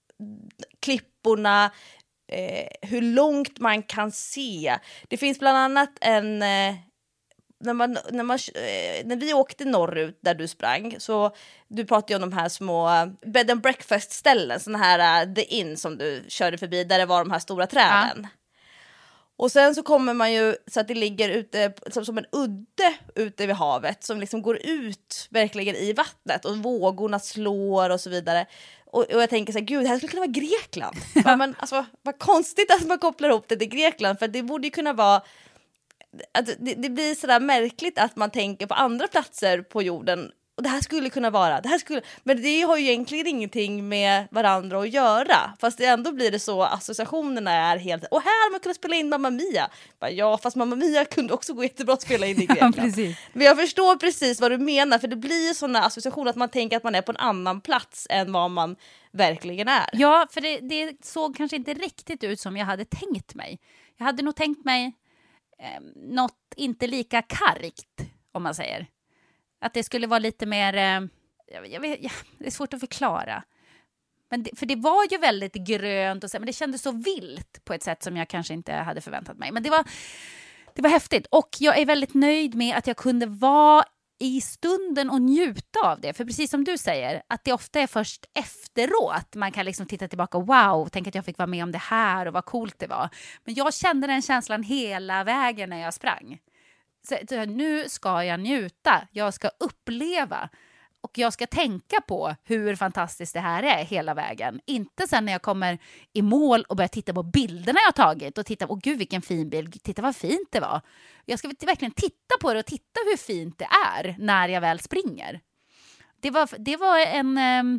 klipporna, eh, hur långt man kan se. Det finns bland annat en... Eh, När, man, när, man, när vi åkte norrut där du sprang, så du pratade ju om de här små bed and breakfast ställen, såna här uh, The Inn som du körde förbi, där det var de här stora träden. Ja. Och sen så kommer man ju så att det ligger ute som, som en udde ute vid havet som liksom går ut verkligen i vattnet och vågorna slår och så vidare. Och, och jag tänker så här, gud, det här skulle kunna vara Grekland. Ja. Men, alltså, vad konstigt att man kopplar ihop det till Grekland, för det borde ju kunna vara att det, det blir sådär märkligt att man tänker på andra platser på jorden, och det här skulle kunna vara det här skulle, men det har ju egentligen ingenting med varandra att göra, fast det ändå blir det så, associationerna är helt, och här har man kunnat spela in Mamma Mia. Bara, ja, fast Mamma Mia kunde också gå jättebra att spela in i Grekland. Ja, precis. Men jag förstår precis vad du menar, för det blir ju sådana associationer att man tänker att man är på en annan plats än vad man verkligen är. Ja, för det, det såg kanske inte riktigt ut som jag hade tänkt mig. Jag hade nog tänkt mig något inte lika kargt, om man säger. Att det skulle vara lite mer... Jag, jag vet, ja, det är svårt att förklara. Men det, för det var ju väldigt grönt och så, men det kändes så vilt på ett sätt som jag kanske inte hade förväntat mig. Men det var, det var häftigt. Och jag är väldigt nöjd med att jag kunde vara i stunden och njuta av det. För precis som du säger, att det ofta är först efteråt man kan liksom titta tillbaka, wow, tänk att jag fick vara med om det här och vad coolt det var. Men jag kände den känslan hela vägen när jag sprang. Så, nu ska jag njuta, jag ska uppleva och jag ska tänka på hur fantastiskt det här är hela vägen. Inte sen när jag kommer i mål och börjar titta på bilderna jag har tagit och titta, åh gud vilken fin bild, titta vad fint det var. Jag ska verkligen titta på det och titta hur fint det är när jag väl springer. Det var, det var en eh,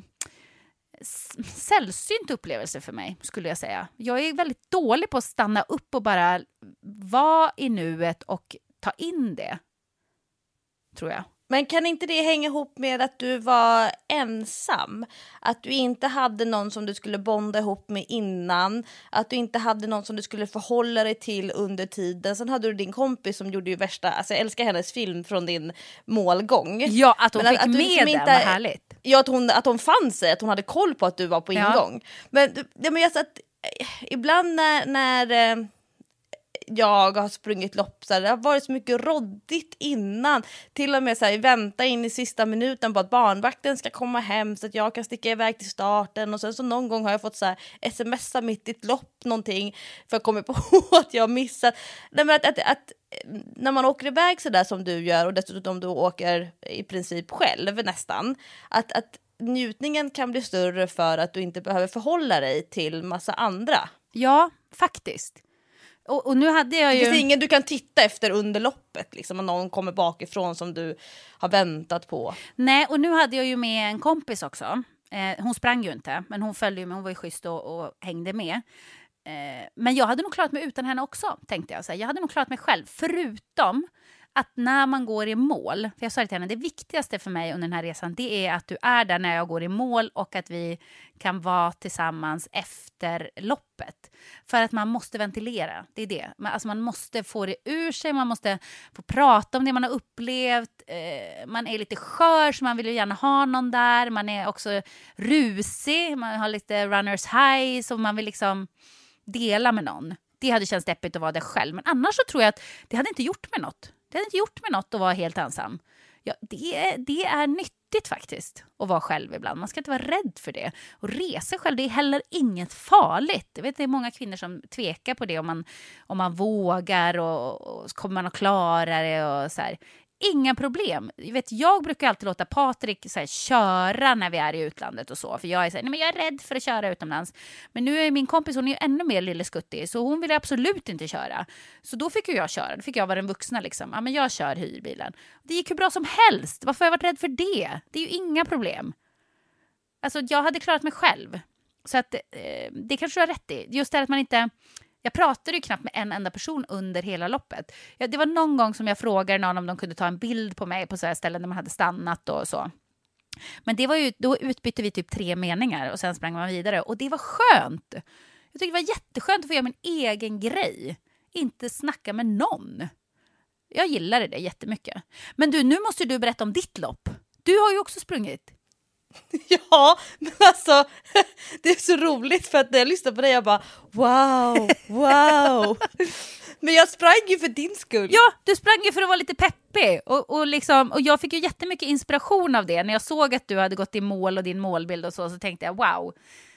sällsynt upplevelse för mig, skulle jag säga. Jag är väldigt dålig på att stanna upp och bara vara i nuet och ta in det, tror jag. Men kan inte det hänga ihop med att du var ensam? Att du inte hade någon som du skulle bonda ihop med innan. Att du inte hade någon som du skulle förhålla dig till under tiden. Sen hade du din kompis som gjorde ju värsta... Alltså jag älskar hennes film från din målgång. Ja, att hon men fick att, att med liksom den, inte, vad härligt. Ja, att hon, att hon fann sig. Att hon hade koll på att du var på ingång. Ja. Men, det, men jag så att, ibland när... när jag har sprungit lopp så här, det har varit så mycket roddigt innan, till och med så här, vänta in i sista minuten på att barnvakten ska komma hem så att jag kan sticka iväg till starten, och sen så någon gång har jag fått så här smsa mitt i ett lopp någonting för att komma på att jag har missat. Nej, men att, att, att när man åker iväg så där som du gör, och dessutom du åker i princip själv nästan, att, att njutningen kan bli större för att du inte behöver förhålla dig till massa andra. Ja, faktiskt. Och, och nu hade jag ju... Det finns ingen du kan titta efter under loppet, liksom, om någon kommer bakifrån som du har väntat på. Nej, och nu hade jag ju med en kompis också. Eh, hon sprang ju inte, men hon följde ju med, hon var ju schysst och, och hängde med. Eh, men jag hade nog klarat mig utan henne också, tänkte jag. Så här, jag hade nog klarat mig själv, förutom att när man går i mål, för jag sa det till henne, det viktigaste för mig under den här resan, det är att du är där när jag går i mål och att vi kan vara tillsammans efter loppet. För att man måste ventilera, det är det. Man, alltså man måste få det ur sig, man måste få prata om det man har upplevt. Eh, man är lite skör så man vill ju gärna ha någon där. Man är också rusig, man har lite runners high så man vill liksom dela med någon. Det hade känts deppigt att vara där själv. Men annars så tror jag att det hade inte gjort mig något. Det hade inte gjort mig något att vara helt ensam. Ja, det, är, det är nyttigt faktiskt att vara själv ibland. Man ska inte vara rädd för det. Och resa själv, det är heller inget farligt. Jag vet, det är många kvinnor som tvekar på det. Om man, om man vågar och, och kommer man att klara det och så här. Inga problem. Jag, vet, jag brukar alltid låta Patrik så här, köra när vi är i utlandet och så. För jag är så här, nej, men jag är rädd för att köra utomlands. Men nu är min kompis, hon är ju ännu mer lilleskuttig. Så hon vill absolut inte köra. Så då fick ju jag köra. Då fick jag vara den vuxna liksom. Ja, men jag kör hyrbilen. Det gick hur bra som helst. Varför har jag varit rädd för det? Det är ju inga problem. Alltså jag hade klarat mig själv. Så att eh, det kanske du har rätt i. Just det att man inte... Jag pratade ju knappt med en enda person under hela loppet. Ja, det var någon gång som jag frågade någon om de kunde ta en bild på mig på så här ställen där man hade stannat och så. Men det var ju, då utbytte vi typ tre meningar och sen sprang man vidare. Och det var skönt. Jag tyckte det var jätteskönt att få göra min egen grej. Inte snacka med någon. Jag gillade det jättemycket. Men du, nu måste du berätta om ditt lopp. Du har ju också sprungit. Ja, men alltså det är så roligt för att när jag lyssnar på dig jag bara wow, wow. Men jag sprang ju för din skull. Ja, du sprang ju för att vara lite peppig och, och, liksom, och jag fick ju jättemycket inspiration av det. När jag såg att du hade gått i mål och din målbild och så, så tänkte jag wow,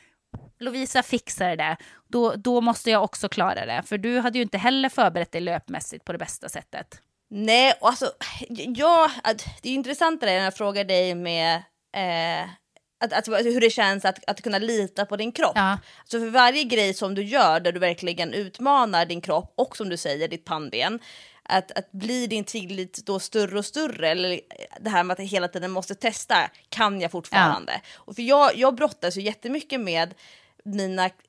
Lovisa fixar det. Då, då måste jag också klara det. För du hade ju inte heller förberett dig löpmässigt på det bästa sättet. Nej, och alltså ja, det är intressant det när jag frågar dig med Eh, att, att, hur det känns att, att kunna lita på din kropp. Ja. Så för varje grej som du gör där du verkligen utmanar din kropp och som du säger, ditt pannben, att, att bli din tillit då större och större, eller det här med att jag hela tiden måste testa, kan jag fortfarande. Ja. Och för jag, jag brottas ju jättemycket med mina eh,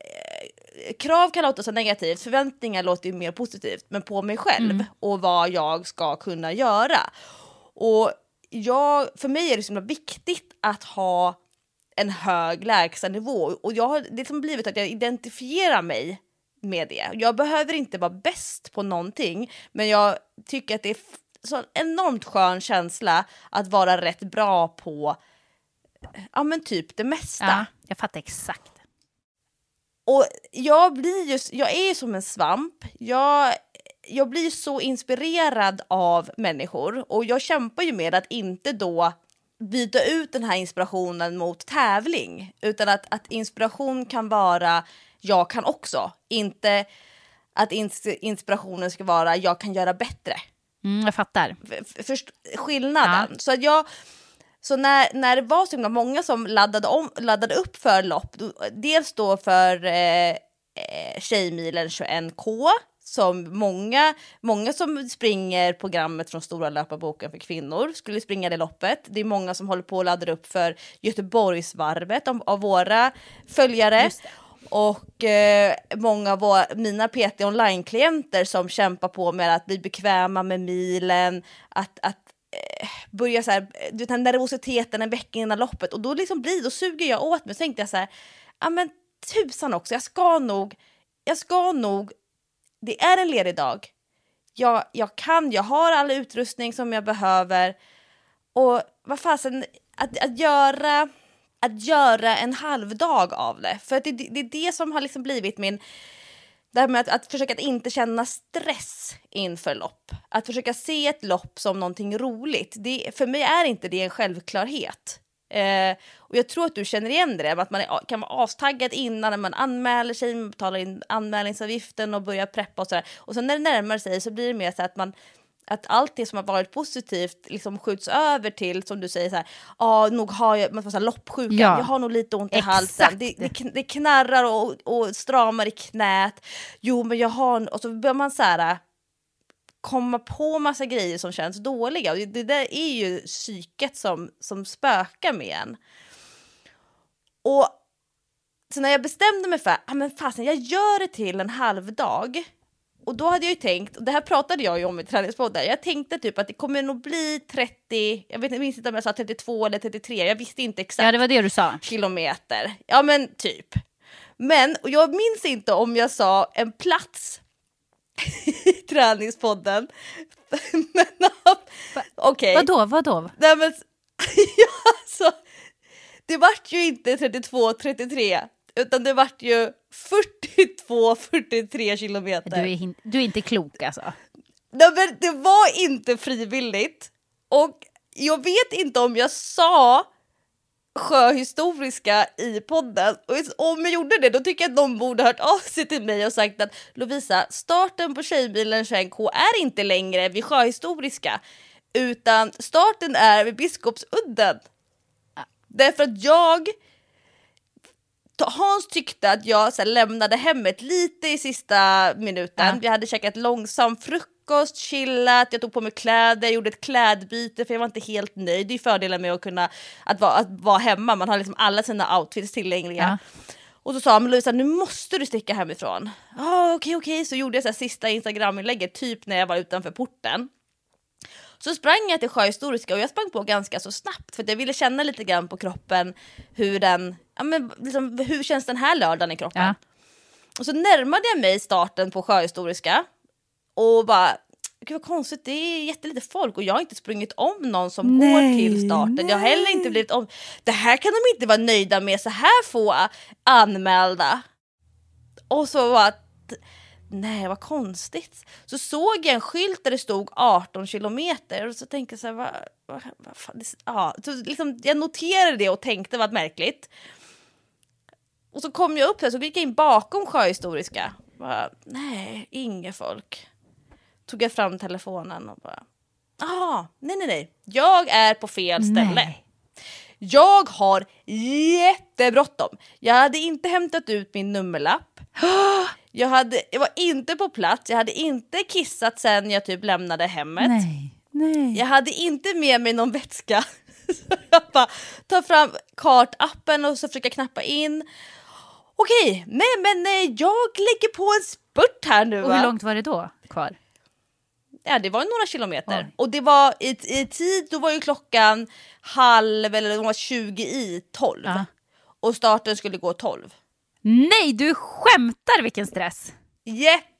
krav kan låta så negativt, förväntningar låter ju mer positivt, men på mig själv mm. och vad jag ska kunna göra. Och jag, för mig är det så viktigt att ha en hög lägstanivå, och jag har det liksom blivit att jag identifierar mig med det. Jag behöver inte vara bäst på någonting, men jag tycker att det är så en enormt skön känsla att vara rätt bra på ja men typ det mesta. Ja, jag fattar exakt. Och jag blir just, jag är som en svamp. Jag jag blir så inspirerad av människor och jag kämpar ju med att inte då byta ut den här inspirationen mot tävling, utan att, att inspiration kan vara jag kan också, inte att inspirationen ska vara jag kan göra bättre. Mm, jag fattar. För, först, skillnaden. Ja. Så att jag så när, när det var så himla många som laddade, om, laddade upp för lopp, dels då för eh, Tjejmilen tjugoett K, som många, många som springer programmet från Stora löparboken för kvinnor skulle springa det loppet. Det är många som håller på och laddar upp för Göteborgsvarvet av, av våra följare. Och eh, många av våra, mina P T online-klienter som kämpar på med att bli bekväma med milen, att, att eh, börja så här, du vet, den nervositeten en vecka innan loppet. Och då liksom blir, då suger jag åt mig. Så tänkte jag så här, ja men tusan också, jag ska nog, jag ska nog, det är en ledig dag. Jag, jag kan, jag har all utrustning som jag behöver. Och vad fasen, att, att göra... Att göra en halvdag av det. För att det, det är det som har liksom blivit min... Det här med att, att försöka att inte känna stress inför lopp. Att försöka se ett lopp som någonting roligt. Det, för mig är inte det en självklarhet. Eh, och jag tror att du känner igen det. Att man är, kan vara avtaggad innan när man anmäler sig. Man betalar in anmälningsavgiften och börjar preppa och sådär. Och sen när det närmar sig så blir det mer så att man... Att allt det som har varit positivt liksom skjuts över till, som du säger så här, ja, nog har jag, man får så här, loppsjukan, ja. jag har nog lite ont i Exakt. halsen, det, det, det knarrar och, och stramar i knät, jo men jag har, och så börjar man så här komma på massa grejer som känns dåliga, och det, det där är ju psyket som, som spökar med en. Och så när jag bestämde mig för, ja men fasen, jag gör det till en halvdag. Och då hade jag ju tänkt, och det här pratade jag ju om i träningspodden, jag tänkte typ att det kommer nog bli trettio, jag vet inte om jag sa trettiotvå eller trettiotre, jag visste inte exakt. Ja, det var det du sa. Kilometer, ja men typ. Men, och jag minns inte om jag sa en plats i träningspodden. Men okej. Okay. Vadå, vadå? Nej men, ja, alltså, det vart ju inte trettiotvå trettiotre. Utan det vart ju fyrtiotvå fyrtiotre kilometer. Du är, hin- du är inte klok alltså. Nej, men det var inte frivilligt. Och jag vet inte om jag sa sjöhistoriska i podden. Och om jag gjorde det, då tycker jag att de borde ha hört av sig till mig och sagt att Lovisa, starten på Tjejmilen tjugoett K är inte längre vid sjöhistoriska. Utan starten är vid Biskopsudden. Därför att jag... Hans tyckte att jag så här, lämnade hemmet lite i sista minuten. Ja. Vi hade käkat långsam frukost, chillat, jag tog på mig kläder, gjorde ett klädbyte för jag var inte helt nöjd. Det är fördelen med att kunna att vara, att vara hemma, man har liksom alla sina outfits tillgängliga. Ja. Och så sa han, Lovisa, nu måste du sticka hemifrån. Ja, ah, okej, okay, okej. Okay. Så gjorde jag så här, sista Instagram-inlägget typ när jag var utanför porten. Så sprang jag till sjöhistoriska och jag sprang på ganska så snabbt för att jag ville känna lite grann på kroppen hur den, ja men liksom, hur känns den här lördagen i kroppen. Ja. Och så närmade jag mig starten på sjöhistoriska och bara, gud vad konstigt, det är jättelite folk och jag har inte sprungit om någon som nej, går till starten. Nej. Jag har heller inte blivit om, det här kan de inte vara nöjda med, så här få anmälda. Och så var nej, vad konstigt. Så såg jag en skylt där det stod arton kilometer och så tänkte jag så här, vad, vad, vad fan, det, ja, så liksom, jag noterade det och tänkte vad märkligt. Och så kom jag upp där, så gick jag in bakom sjöhistoriska. Bara, nej, inga folk. Tog jag fram telefonen och bara, ah, nej, nej, nej. Jag är på fel ställe. Nej. Jag har jättebråttom. Jag hade inte hämtat ut min nummerlapp. Jag, hade, jag var inte på plats. Jag hade inte kissat sen jag typ lämnade hemmet. Nej, nej. Jag hade inte med mig någon vätska. Så jag bara tar fram kartappen och så försöker knappa in. Okej, nej men nej, jag lägger på en spurt här nu. Va? Och hur långt var det då kvar? Ja, det var några kilometer. Oj. Och det var i, i tid, då var ju klockan halv eller det var tjugo i tolv. Ja. Och starten skulle gå tolv. Nej, du skämtar, vilken stress.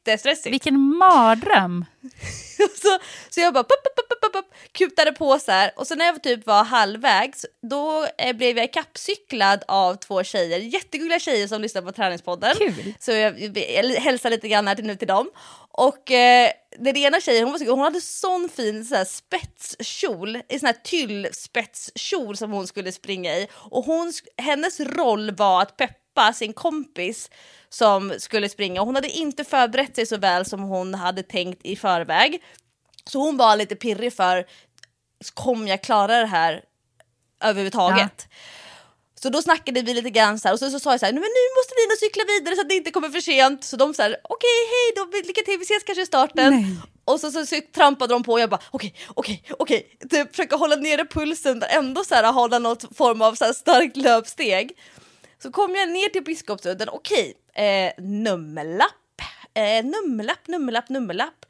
jättestressigt. Vilken mardröm. så, så jag bara pop, pop, pop, pop, pop, kutade på så här. Och så när jag typ var halvvägs, då eh, blev jag kappcyklad av två tjejer. Jättegulliga tjejer som lyssnar på Träningspodden. Kul. Så jag, jag, jag hälsar lite grann här till, nu till dem. Och eh, den ena tjejen, hon, var så, hon hade sån fin så här, spetskjol, en sån här tyllspetskjol som hon skulle springa i. Och hon, hennes roll var att peppa sin kompis som skulle springa. Hon hade inte förberett sig så väl som hon hade tänkt i förväg. Så hon var lite pirrig för, kommer jag klara det här överhuvudtaget? Ja. Så då snackade vi lite grann så här, och så, så sa jag så här, men nu måste vi nog cykla vidare så att det inte kommer för sent. Så de så här, okej, okay, hej då, lycka till, vi ses kanske i starten. Nej. Och så, så, så trampade de på och jag bara, okej, okay, okej, okay, okej. Okay. Försöka hålla nere pulsen, där ändå så här, hålla något form av så här starkt löpsteg. Så kom jag ner till Biskopsudden, okej, okay, eh, nummerlapp, eh, nummerlapp, nummerlapp, nummerlapp.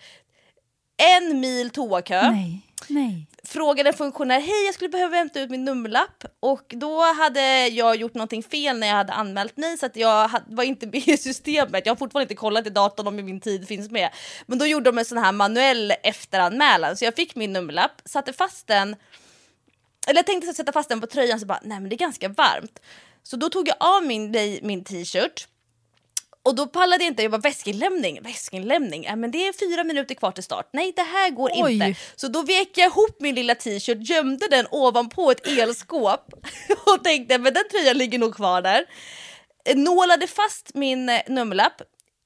En mil toakö. Nej, nej. Frågade en funktionär, hej jag skulle behöva hämta ut min nummerlapp. Och då hade jag gjort någonting fel när jag hade anmält mig. Så att jag var inte med i systemet. Jag har fortfarande inte kollat i datorn om min tid finns med. Men då gjorde de en sån här manuell efteranmälan. Så jag fick min nummerlapp, satte fast den. Eller jag tänkte sätta fast den på tröjan, så bara, nej men det är ganska varmt. Så då tog jag av min, min t-shirt. Och då pallade jag inte, jag bara väskinlämning, väskinlämning, ja, men det är fyra minuter kvar till start. Nej, det här går Oj. inte. Så då vek jag ihop min lilla t-shirt, gömde den ovanpå ett elskåp och tänkte, men den tröjan ligger nog kvar där. Nålade fast min nummerlapp.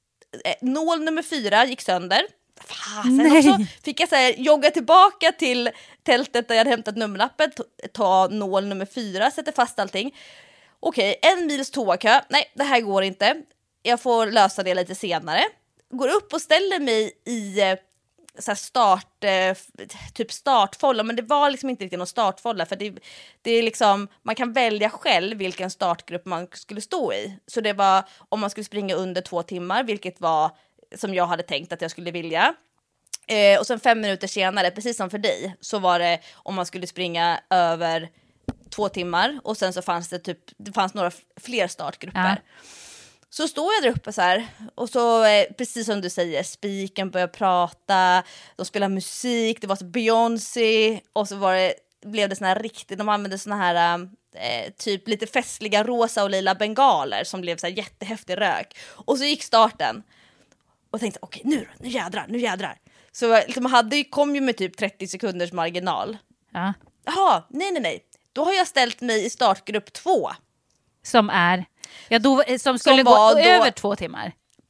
Nål nummer fyra gick sönder. Fasen också. Fick jag så här, jogga tillbaka till tältet där jag hade hämtat nummerlappen, ta nål nummer fyra, sätta fast allting. Okej, en mils toakö. Nej, det här går inte. Jag får lösa det lite senare. Går upp och ställer mig i så här start, typ startfolla. Men det var liksom inte riktigt någon startfolla. För det, det är liksom, man kan välja själv vilken startgrupp man skulle stå i. Så det var om man skulle springa under två timmar. Vilket var som jag hade tänkt att jag skulle vilja. Eh, och sen fem minuter senare, precis som för dig, så var det om man skulle springa över två timmar. Och sen så fanns det typ, det fanns några fler startgrupper. Ja. Så står jag där uppe så här, och så eh, precis som du säger, spiken börjar prata, de spelar musik, det var så Beyoncé, och så var det, blev det såna här riktigt, de använde såna här eh, typ lite festliga rosa och lila bengaler som blev så här jättehäftig rök. Och så gick starten och tänkte, okej okay, nu nu jädrar, nu jädrar. Så liksom, hade, kom ju med typ trettio sekunders marginal. Ja. Jaha, nej nej nej, då har jag ställt mig i startgrupp två. Som är... Ja, då, som skulle som gå då, över två timmar.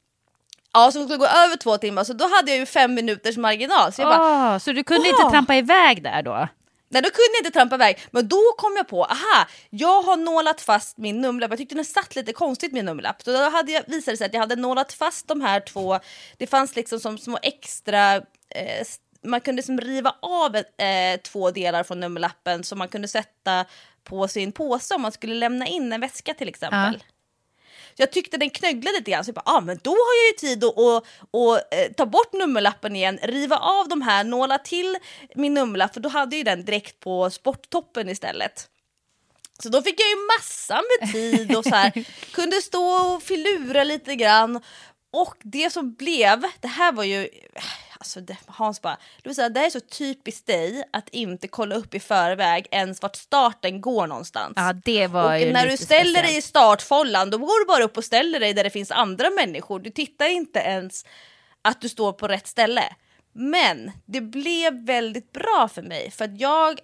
Ja, som skulle gå över två timmar. Så då hade jag ju fem minuters marginal. Så, jag oh, bara, så du kunde oh. inte trampa iväg där då? Nej, då kunde jag inte trampa iväg. Men då kom jag på, aha, jag har nålat fast min nummerlapp. Jag tyckte den satt lite konstigt min nummerlapp. Så då hade jag, visade det sig att jag hade nålat fast de här två. Det fanns liksom som små extra... Eh, man kunde som riva av eh, två delar från nummerlappen som man kunde sätta på sin påse om man skulle lämna in en väska till exempel. Ja. Jag tyckte den knögglade lite grann, så jag bara, ah, men då har jag ju tid att och, och, eh, ta bort nummerlappen igen, riva av de här, nåla till min nummerlapp, för då hade jag ju den direkt på sporttoppen istället. Så då fick jag ju massa med tid och så här, kunde stå och filura lite grann. Och det som blev, det här var ju... Alltså det, Hans bara, Lovisa, det är så typiskt dig att inte kolla upp i förväg ens vart starten går någonstans. Ja, det var och ju när lite du ställer speciellt. dig i startfållan, då går du bara upp och ställer dig där det finns andra människor. Du tittar inte ens att du står på rätt ställe. Men det blev väldigt bra för mig, för att jag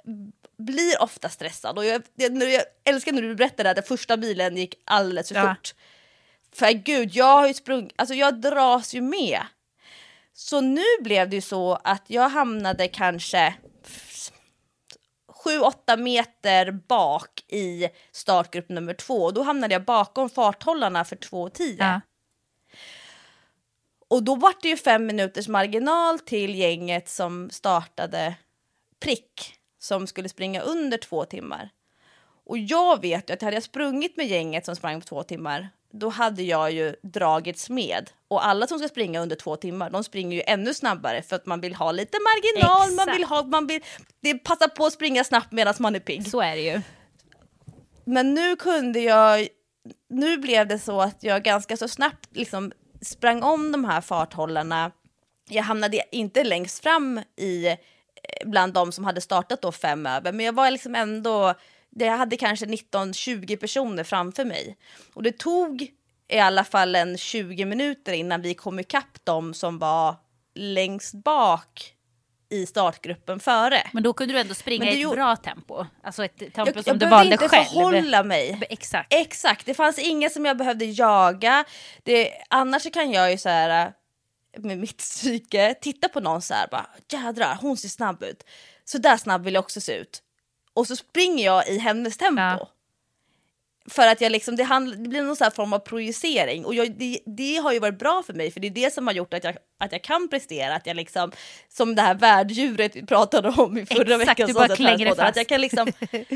blir ofta stressad. Och jag, jag, jag älskar när du berättade att den första bilen gick alldeles för ja. fort. För gud, jag har ju sprungit, alltså jag dras ju med. Så nu blev det ju så att jag hamnade kanske sju åtta meter bak i startgrupp nummer två. Då hamnade jag bakom farthållarna för två tio. Ja. Och då var det ju fem minuters marginal till gänget som startade prick, som skulle springa under två timmar. Och jag vet ju att hade jag sprungit med gänget som sprang på två timmar, då hade jag ju dragits med. Och alla som ska springa under två timmar, de springer ju ännu snabbare för att man vill ha lite marginal. Exakt. Man vill ha, man vill, det passar på att springa snabbt medan man är pigg. Så är det ju. Men nu kunde jag, nu blev det så att jag ganska så snabbt liksom sprang om de här farthållarna. Jag hamnade inte längst fram i bland de som hade startat då fem över, men jag var liksom ändå, det hade kanske nitton tjugo personer framför mig. Och det tog i alla fall en tjugo minuter innan vi kom ikapp de som var längst bak i startgruppen före. Men då kunde du ändå springa i ett ju... bra tempo. Alltså ett tempo jag, som jag du valde själv. Jag behövde inte förhålla mig. Exakt. Exakt, det fanns inga som jag behövde jaga. Det, annars kan jag ju så här med mitt psyke titta på någon så här bara, jädrar, hon ser snabb ut. Så där snabb vill jag också se ut. Och så springer jag i hennes tempo. Ja. För att jag liksom, det, handl- det blir någon sån här form av projicering. Och jag, det, det har ju varit bra för mig. För det är det som har gjort att jag, att jag kan prestera. Att jag liksom, som det här värddjuret vi pratade om i förra Exakt, veckan. Du bara klänger det fast. Att jag kan liksom,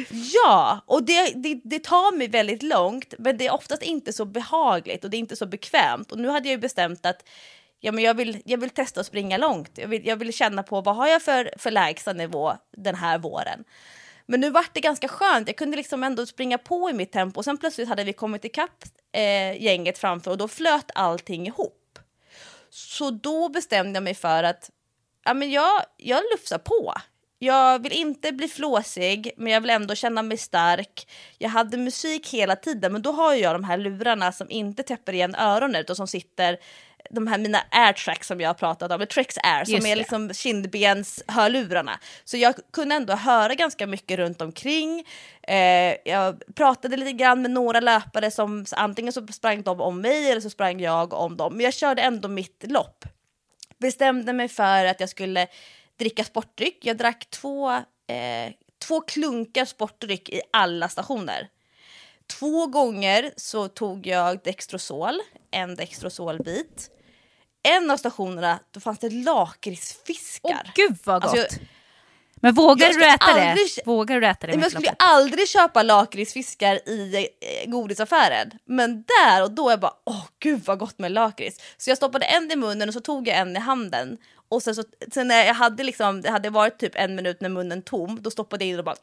ja, och det, det, det tar mig väldigt långt. Men det är oftast inte så behagligt. Och det är inte så bekvämt. Och nu hade jag ju bestämt att ja, men jag, vill, jag vill testa att springa långt. Jag vill, jag vill känna på vad har jag för, för lägsta nivå den här våren. Men nu var det ganska skönt. Jag kunde liksom ändå springa på i mitt tempo. Och sen plötsligt hade vi kommit ikapp eh, gänget framför. Och då flöt allting ihop. Så då bestämde jag mig för att ja, men jag, jag lufsar på. Jag vill inte bli flåsig. Men jag vill ändå känna mig stark. Jag hade musik hela tiden. Men då har jag de här lurarna som inte täpper igen öronen. Utan som sitter... de här mina airtracks som jag har pratat om, Trex Air, som är liksom kindbens hörlurarna. Så jag kunde ändå höra ganska mycket runt omkring. Eh, jag pratade lite grann med några löpare som antingen så sprang de om mig eller så sprang jag om dem. Men jag körde ändå mitt lopp. Bestämde mig för att jag skulle dricka sportdryck. Jag drack två, eh, två klunkar sportdryck i alla stationer. Två gånger så tog jag Dextrosol, en Dextrosolbit. En av stationerna, då fanns det lakritsfiskar. Åh gud vad gott. Alltså, jag, men vågar du äta aldrig, det? Vågar du äta det? Men jag skulle aldrig köpa lakritsfiskar i eh, godisaffären. Men där och då är jag bara, åh gud vad gott med lakrits. Så jag stoppade en i munnen och så tog jag en i handen. Och sen, så, sen när jag hade liksom, det hade varit typ en minut när munnen tom, då stoppade jag in och bara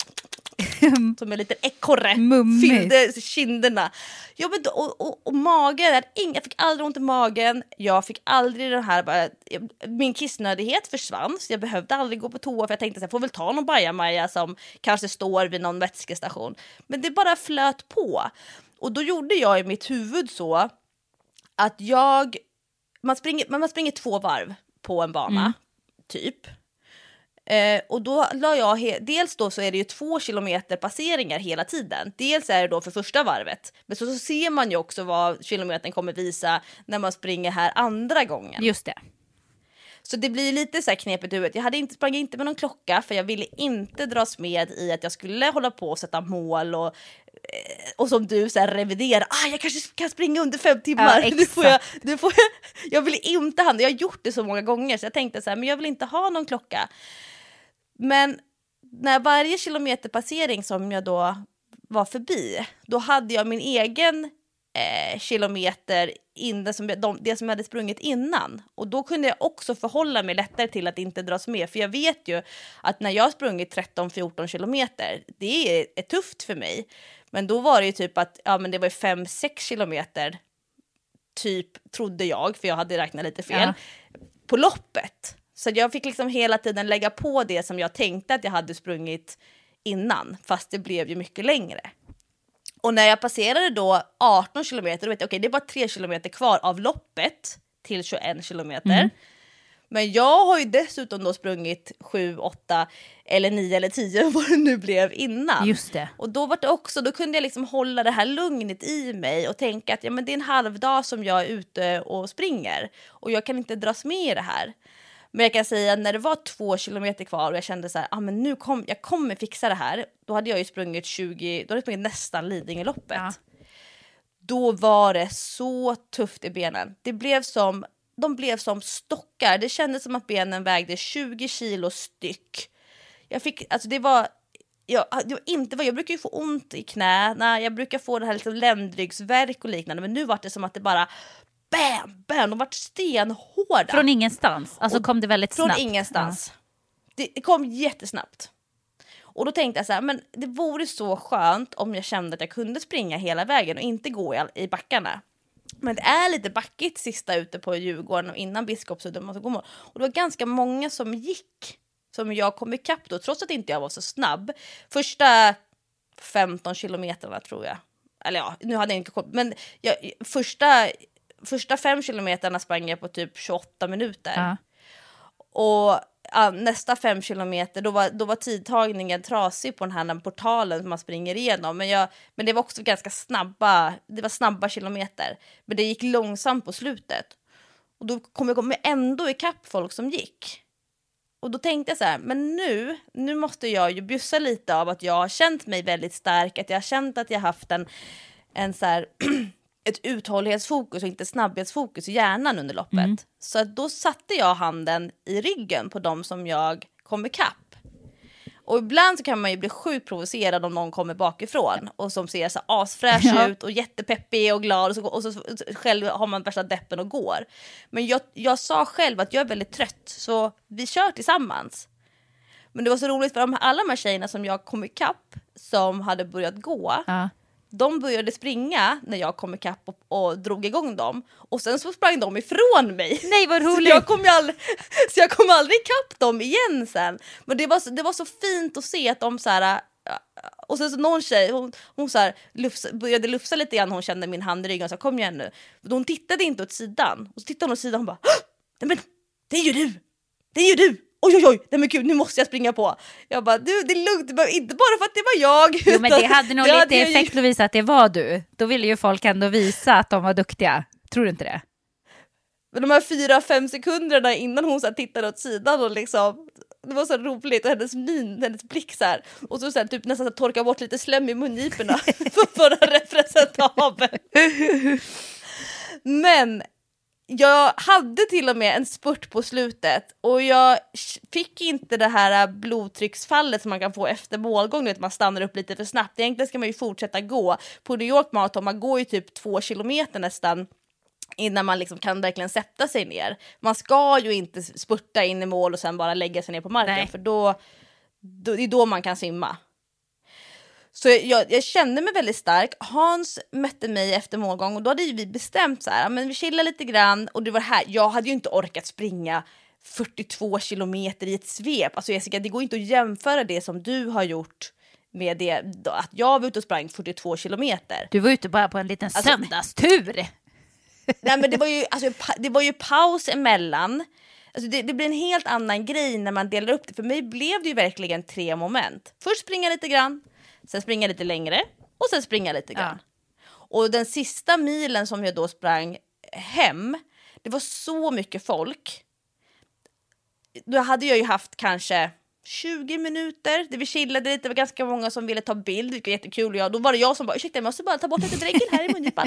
som en liten ekorre fyllde kinderna. Ja, men, och, och, och magen, jag fick aldrig ont i magen. Jag fick aldrig den här bara, min kissnödighet försvann. Så jag behövde aldrig gå på toa. För jag tänkte att jag får väl ta någon bajamaja som kanske står vid någon vätskestation. Men det bara flöt på. Och då gjorde jag i mitt huvud så att jag man springer, man springer två varv på en bana, mm. typ. Eh, och då la jag, he- dels då så är det ju två kilometer passeringar hela tiden. Dels är det då för första varvet. Men så, så ser man ju också vad kilometern kommer visa när man springer här andra gången. Just det. Så det blir lite så här knepigt i huvudet. Jag hade inte, sprang inte med någon klocka för jag ville inte dras med i att jag skulle hålla på och sätta mål och, och som du så här revidera. Ah, jag kanske kan springa under fem timmar. Ja, nu får jag, nu får jag, jag vill inte handla. Jag har gjort det så många gånger så jag tänkte så här, men jag vill inte ha någon klocka. Men när varje kilometerpassering som jag då var förbi, då hade jag min egen eh, kilometer in det som, jag, de, det som jag hade sprungit innan. Och då kunde jag också förhålla mig lättare till att inte dras med. För jag vet ju att när jag sprungit tretton fjorton kilometer, det är, är tufft för mig. Men då var det ju typ att ja, men det var fem sex kilometer, typ trodde jag, för jag hade räknat lite fel, ja. På loppet. Så jag fick liksom hela tiden lägga på det som jag tänkte att jag hade sprungit innan. Fast det blev ju mycket längre. Och när jag passerade då arton kilometer, då vet jag, okej, okay, det är bara tre kilometer kvar av loppet till tjugoen kilometer. Mm. Men jag har ju dessutom då sprungit sju, åtta eller nio eller tio vad det nu blev innan. Just det. Och då var det också, då kunde jag liksom hålla det här lugnet i mig och tänka att ja, men det är en halvdag som jag är ute och springer. Och jag kan inte dras med i det här. Men jag kan säga när det var två kilometer kvar och jag kände så här, ah, men nu kom, jag kommer fixa det här. Då hade jag ju sprungit tjugo, då hade jag sprungit nästan Lidingöloppet. Ja. Då var det så tufft i benen. Det blev som, de blev som stockar. Det kändes som att benen vägde tjugo kilo styck. Jag fick, alltså det var, jag, det var inte vad jag brukar ju få ont i knäna. Jag brukar få det här liksom ländryggsvärk och liknande. Men nu var det som att det bara bam, bam, de var stenhårda. Från ingenstans, alltså och kom det väldigt från snabbt. Från ingenstans. Ja. Det kom jättesnabbt. Och då tänkte jag så här, men det vore så skönt om jag kände att jag kunde springa hela vägen och inte gå i, i backarna. Men det är lite backigt sista ute på Djurgården och innan Biskopsudden. Och det var ganska många som gick. Som jag kom ikapp då, trots att inte jag var så snabb. Första femton kilometerna tror jag. Eller ja, nu hade jag inte koll. Men jag, första, första fem kilometerna sprang jag på typ tjugoåtta minuter. Ja. Och ja, nästa fem kilometer, då var, då var tidtagningen trasig på den här portalen som man springer igenom. Men, jag, men det var också ganska snabba, det var snabba kilometer. Men det gick långsamt på slutet. Och då kom jag komma ändå ikapp folk som gick. Och då tänkte jag så här, men nu, nu måste jag ju bjussa lite av att jag har känt mig väldigt stark. Att jag har känt att jag har haft en, en så här, ett uthållighetsfokus och inte snabbhetsfokus i hjärnan under loppet. Mm. Så att då satte jag handen i ryggen på dem som jag kom ikapp. Och ibland så kan man ju bli sjukt provocerad om någon kommer bakifrån och som ser så asfräsch ja. ut och jättepeppig och glad och så, och så själv har man värsta deppen och går. Men jag, jag sa själv att jag är väldigt trött så vi kör tillsammans. Men det var så roligt för de, alla de här tjejerna som jag kom ikapp som hade börjat gå ja. De började springa när jag kom ikapp och, och drog igång dem. Och sen så sprang de ifrån mig. Nej, vad roligt. Så jag kom, aldrig, så jag kom aldrig ikapp dem igen sen. Men det var så, det var så fint att se att de så här... Och sen så någon tjej, hon, hon så här, lufsa, började lufsa lite grann. Hon kände min hand i ryggen och sa, kom igen nu. Hon tittade inte åt sidan. Och så tittade hon åt sidan och hon bara, nej men det är ju du. Det är ju du. Oj, oj, oj, nej men gud, nu måste jag springa på. Jag bara, du, det är lugnt, inte bara för att det var jag. Jo, men det hade nog det lite hade effekt ju... att visa att det var du. Då ville ju folk ändå visa att de var duktiga. Tror du inte det? Men de här fyra, fem sekunderna innan hon så här tittade åt sidan och liksom, det var så roligt och hennes min, hennes blick så här. Och så, så här, typ nästan så torka bort lite slem i mungiporna för, för att representabel. Men jag hade till och med en spurt på slutet och jag fick inte det här blodtrycksfallet som man kan få efter målgång, att man stannar upp lite för snabbt. Egentligen ska man ju fortsätta gå. På New York Marathon, man går ju typ två kilometer nästan innan man liksom kan verkligen sätta sig ner. Man ska ju inte spurta in i mål och sen bara lägga sig ner på marken. Nej. För då, då, det är då man kan simma. Så jag, jag kände mig väldigt stark. Hans mötte mig efter målgång och då hade ju vi bestämt så här, men vi chillar lite grann och det var här. Jag hade ju inte orkat springa fyrtiotvå kilometer i ett svep. Alltså Jessica, det går inte att jämföra det som du har gjort med det att jag var ute och sprang fyrtiotvå kilometer. Du var ute bara på en liten alltså, söndagstur. Nej, men det var ju alltså, det var ju paus emellan. Alltså det, det blir en helt annan grej när man delar upp det. För mig blev det ju verkligen tre moment. Först springa lite grann, sen springa lite längre och sen springa lite grann. Ja. Och den sista milen som jag då sprang hem, det var så mycket folk. Då hade jag ju haft kanske tjugo minuter där vi chillade lite. Det var ganska många som ville ta bild, vilket var jättekul. Och jag, då var det jag som bara, ursäkta, jag måste bara ta bort lite dregel här i mungipan.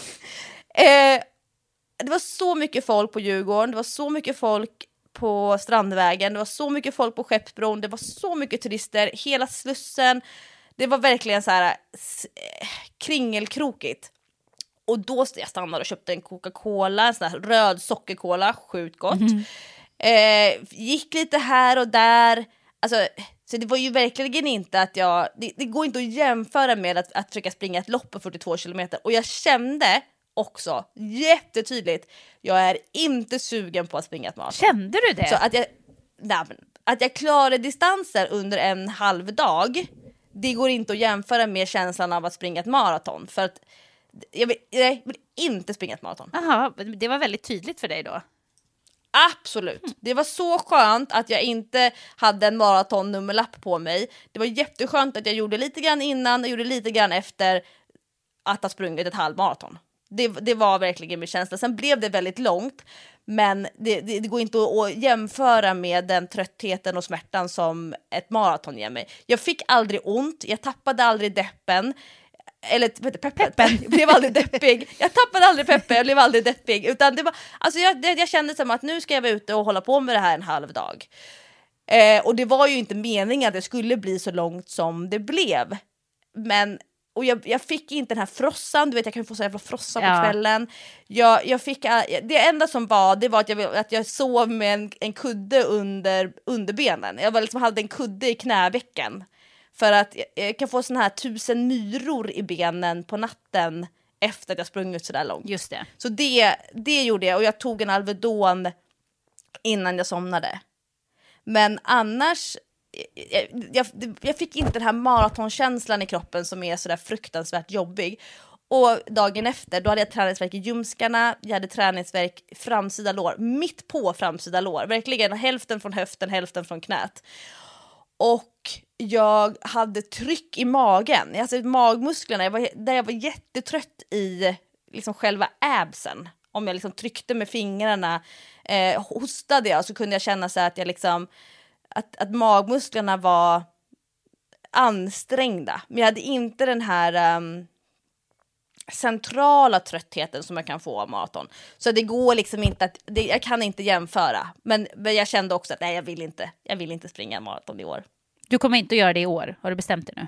eh, det var så mycket folk på Djurgården. Det var så mycket folk på Strandvägen. Det var så mycket folk på Skeppsbron. Det var så mycket turister. Hela Slussen. Det var verkligen så här kringelkrokigt. Och då jag stannade och köpte en Coca-Cola, en sån här röd sockercola, sjukt gott. Mm. Eh, gick lite här och där. Alltså, så det var ju verkligen inte att jag... Det, det går inte att jämföra med att, att försöka springa ett lopp på fyrtiotvå kilometer. Och jag kände också jättetydligt, jag är inte sugen på att springa ett maraton. Kände du det? Så att jag, nej, att jag klarade distanser under en halv dag, det går inte att jämföra med känslan av att springa ett maraton. För att jag vill, jag vill inte springa ett maraton. Aha, det var väldigt tydligt för dig då. Absolut. Mm. Det var så skönt att jag inte hade en maratonnummerlapp på mig. Det var jätteskönt att jag gjorde lite grann innan och gjorde lite grann efter att ha sprungit ett halvmaraton. Det, det var verkligen min känsla. Sen blev det väldigt långt, men det, det, det går inte att, att jämföra med den tröttheten och smärtan som ett maraton ger mig. Jag fick aldrig ont, jag tappade aldrig deppen. Eller vet du, peppen. peppen. Jag blev aldrig deppig. Jag tappade aldrig peppen, jag blev aldrig deppig. Utan det var, alltså jag, det, jag kände som att nu ska jag vara ute och hålla på med det här en halv dag. Eh, och det var ju inte meningen att det skulle bli så långt som det blev. Men, och jag, jag fick inte den här frossan. Du vet, jag kan få så jävla frossa på ja. kvällen. Jag, jag fick, det enda som var, det var att jag, att jag sov med en, en kudde under, under benen. Jag var liksom, hade en kudde i knävecken. För att jag kan få såna här tusen myror i benen på natten efter att jag sprungit så där långt. Just det. Så det, det gjorde jag och jag tog en Alvedon innan jag somnade. Men annars, jag, jag, jag fick inte den här maratonkänslan i kroppen som är sådär fruktansvärt jobbig. Och dagen efter, då hade jag träningsvärk i ljumskarna, jag hade träningsvärk framsida lår, mitt på framsida lår. Verkligen hälften från höften, hälften från knät. Och jag hade tryck i magen, alltså magmusklerna, jag var, där jag var jättetrött i liksom själva absen. Om jag liksom tryckte med fingrarna, eh, hostade jag, så kunde jag känna så att jag liksom att, att magmusklerna var ansträngda. Men jag hade inte den här um, centrala tröttheten som jag kan få av maraton. Så det går liksom inte att, det, jag kan inte jämföra. Men, men jag kände också att nej, jag vill inte, jag vill inte springa maraton i år. Du kommer inte att göra det i år, har du bestämt det nu?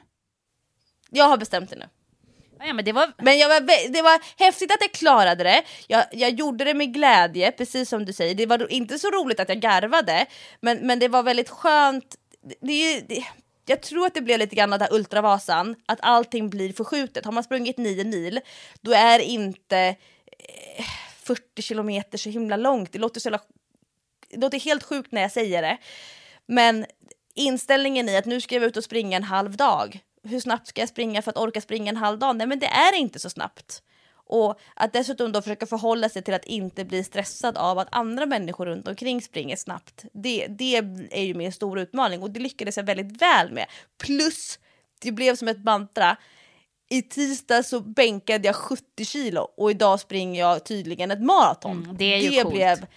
Jag har bestämt det nu. Ja, men det var... men jag var, det var häftigt att jag klarade det. Jag, jag gjorde det med glädje, precis som du säger. Det var inte så roligt att jag garvade, men, men det var väldigt skönt. Det, det, jag tror att det blev lite grann av det här Ultravasan, att allting blir förskjutet. Har man sprungit nio mil, då är inte eh, fyrtio kilometer så himla långt. Det låter, så, det låter helt sjukt när jag säger det. Men inställningen i att nu ska jag ut och springa en halv dag. Hur snabbt ska jag springa för att orka springa en halv dag? Nej, men det är inte så snabbt. Och att dessutom då försöka förhålla sig till att inte bli stressad av att andra människor runt omkring springer snabbt. Det, det är ju min stora utmaning och det lyckades jag väldigt väl med. Plus, det blev som ett mantra. I tisdag så bänkade jag sjuttio kilo och idag springer jag tydligen ett maraton. Mm, det är ju det coolt. Blev,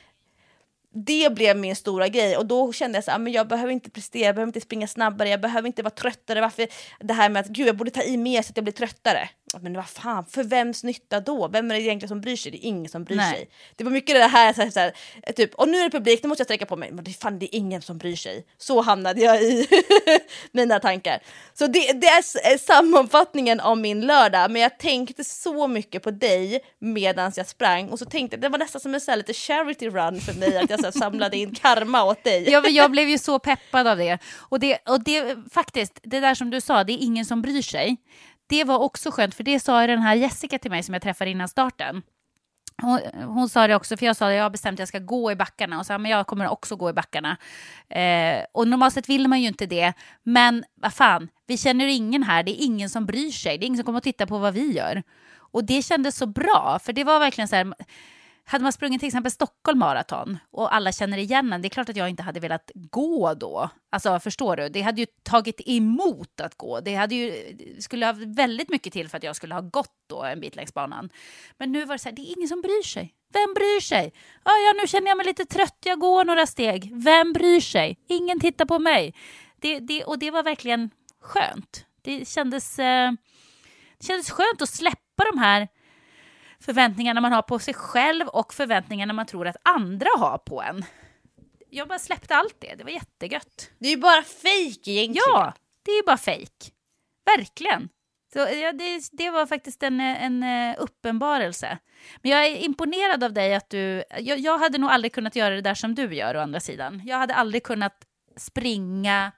det blev min stora grej och då kände jag så här, men jag behöver inte prestera, jag behöver inte springa snabbare, jag behöver inte vara tröttare. Varför det här med att gud, jag borde ta i mer så att jag blir tröttare. Men vad fan, för vems nytta då? Vem är det egentligen som bryr sig? Det är ingen som bryr Nej. sig. Det var mycket det här, så här, så här typ, och nu är det publik, nu måste jag sträcka på mig. Men det, fan, det är ingen som bryr sig. Så hamnade jag i mina tankar. Så det, det är sammanfattningen av min lördag. Men jag tänkte så mycket på dig medan jag sprang. Och så tänkte jag, det var nästan som en så här lite charity run för mig. Att jag så här samlade in karma åt dig. jag, jag blev ju så peppad av det. Och det, och det faktiskt, det där som du sa, det är ingen som bryr sig. Det var också skönt, för det sa den här Jessica till mig som jag träffade innan starten. Hon, hon sa det också, för jag sa att jag har bestämt att jag ska gå i backarna. Och sa, men jag kommer också gå i backarna. Eh, och normalt sett vill man ju inte det. Men vad fan, vi känner ingen här. Det är ingen som bryr sig. Det är ingen som kommer att titta på vad vi gör. Och det kändes så bra, för det var verkligen så här... Hade man sprungit till exempel Stockholm maraton och alla känner igen en, det är klart att jag inte hade velat gå då. Alltså förstår du, det hade ju tagit emot att gå. Det hade ju, skulle ha väldigt mycket till för att jag skulle ha gått då en bit längs banan. Men nu var det så här, det är ingen som bryr sig. Vem bryr sig? Ja, ja, nu känner jag mig lite trött, jag går några steg. Vem bryr sig? Ingen tittar på mig. Det, det, och det var verkligen skönt. Det kändes, eh, det kändes skönt att släppa de här förväntningarna man har på sig själv och förväntningarna man tror att andra har på en. Jag bara släppte allt det. Det var jättegött. Det är ju bara fake egentligen. Ja, det är ju bara fake. Verkligen. Så, ja, det, det var faktiskt en, en uppenbarelse. Men jag är imponerad av dig att du... Jag, jag hade nog aldrig kunnat göra det där som du gör å andra sidan. Jag hade aldrig kunnat springa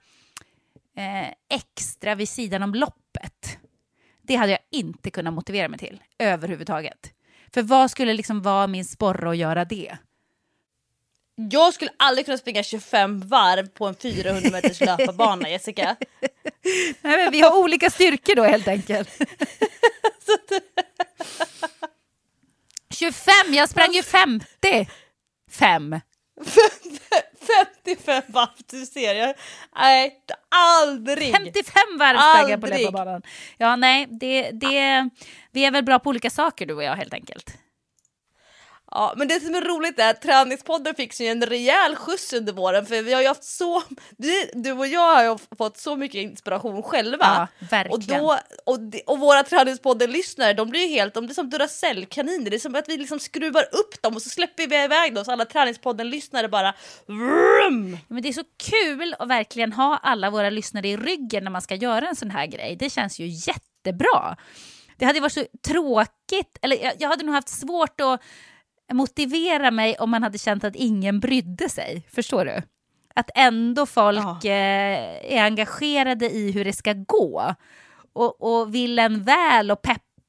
eh, extra vid sidan om loppet. Det hade jag inte kunnat motivera mig till överhuvudtaget. För vad skulle liksom vara min sporre att göra det? Jag skulle aldrig kunna springa tjugofem varv på en fyrahundra meters löparbana, Jessica. Nej, men vi har olika styrkor då helt enkelt. tjugofem, jag sprang ju femtio. Fem. femtiofem varv, du ser jag. Nej, aldrig. femtiofem varv sprang jag på löparbanan. Ja, nej, det, det, vi är väl bra på olika saker du och jag helt enkelt. Ja, men det som är roligt är att Träningspodden fick sig en rejäl skjuts under våren, för vi har ju haft så, du, du och jag har ju fått så mycket inspiration själva. Ja, verkligen. Och, då, och, de, och våra Träningspodden-lyssnare, de blir ju helt, de blir som Duracell-kaniner. Det är som att vi liksom skruvar upp dem och så släpper vi iväg dem så alla Träningspodden-lyssnare bara vrum! Men det är så kul att verkligen ha alla våra lyssnare i ryggen när man ska göra en sån här grej. Det känns ju jättebra. Det hade varit så tråkigt, eller jag, jag hade nog haft svårt att motivera mig om man hade känt att ingen brydde sig. Förstår du? Att ändå folk ja. eh, är engagerade i hur det ska gå. Och, och vill en väl och peppar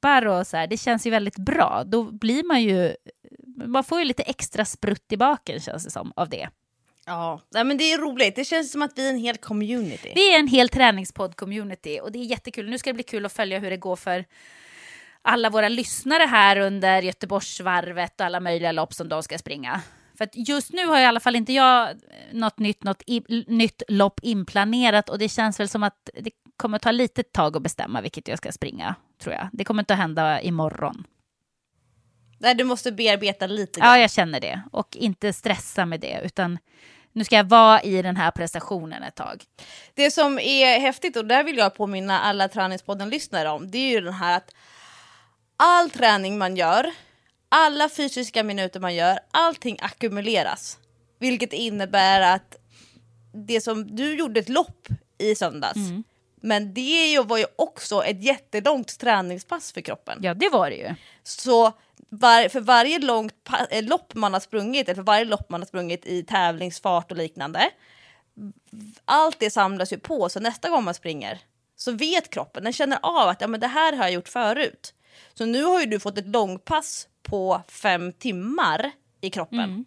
kroppar och så här, det känns ju väldigt bra. Då blir man ju, man får ju lite extra sprutt i baken känns det som av det. Ja, nej, men det är roligt. Det känns som att vi är en hel community. Vi är en hel träningspodd-community och det är jättekul. Nu ska det bli kul att följa hur det går för alla våra lyssnare här under Göteborgsvarvet och alla möjliga lopp som de ska springa. För att just nu har i alla fall inte jag något nytt, något i, nytt lopp inplanerat och det känns väl som att det kommer ta lite tag att bestämma vilket jag ska springa, tror jag. Det kommer inte att hända imorgon. Nej, du måste bearbeta lite. Ja, jag känner det. Och inte stressa med det, utan nu ska jag vara i den här prestationen ett tag. Det som är häftigt, och där vill jag påminna alla Träningspodden-lyssnare om, det är ju den här att all träning man gör, alla fysiska minuter man gör, allting ackumuleras. Vilket innebär att det som du gjorde ett lopp i söndags, mm. men det var ju också ett jättelångt träningspass för kroppen. Ja, det var det ju. Så var, för varje långt pa- lopp man har sprungit, eller för varje lopp man har sprungit i tävlingsfart och liknande, allt det samlas ju på, så nästa gång man springer så vet kroppen, den känner av att ja, men det här har jag gjort förut. Så nu har ju du fått ett långpass på fem timmar i kroppen. Mm.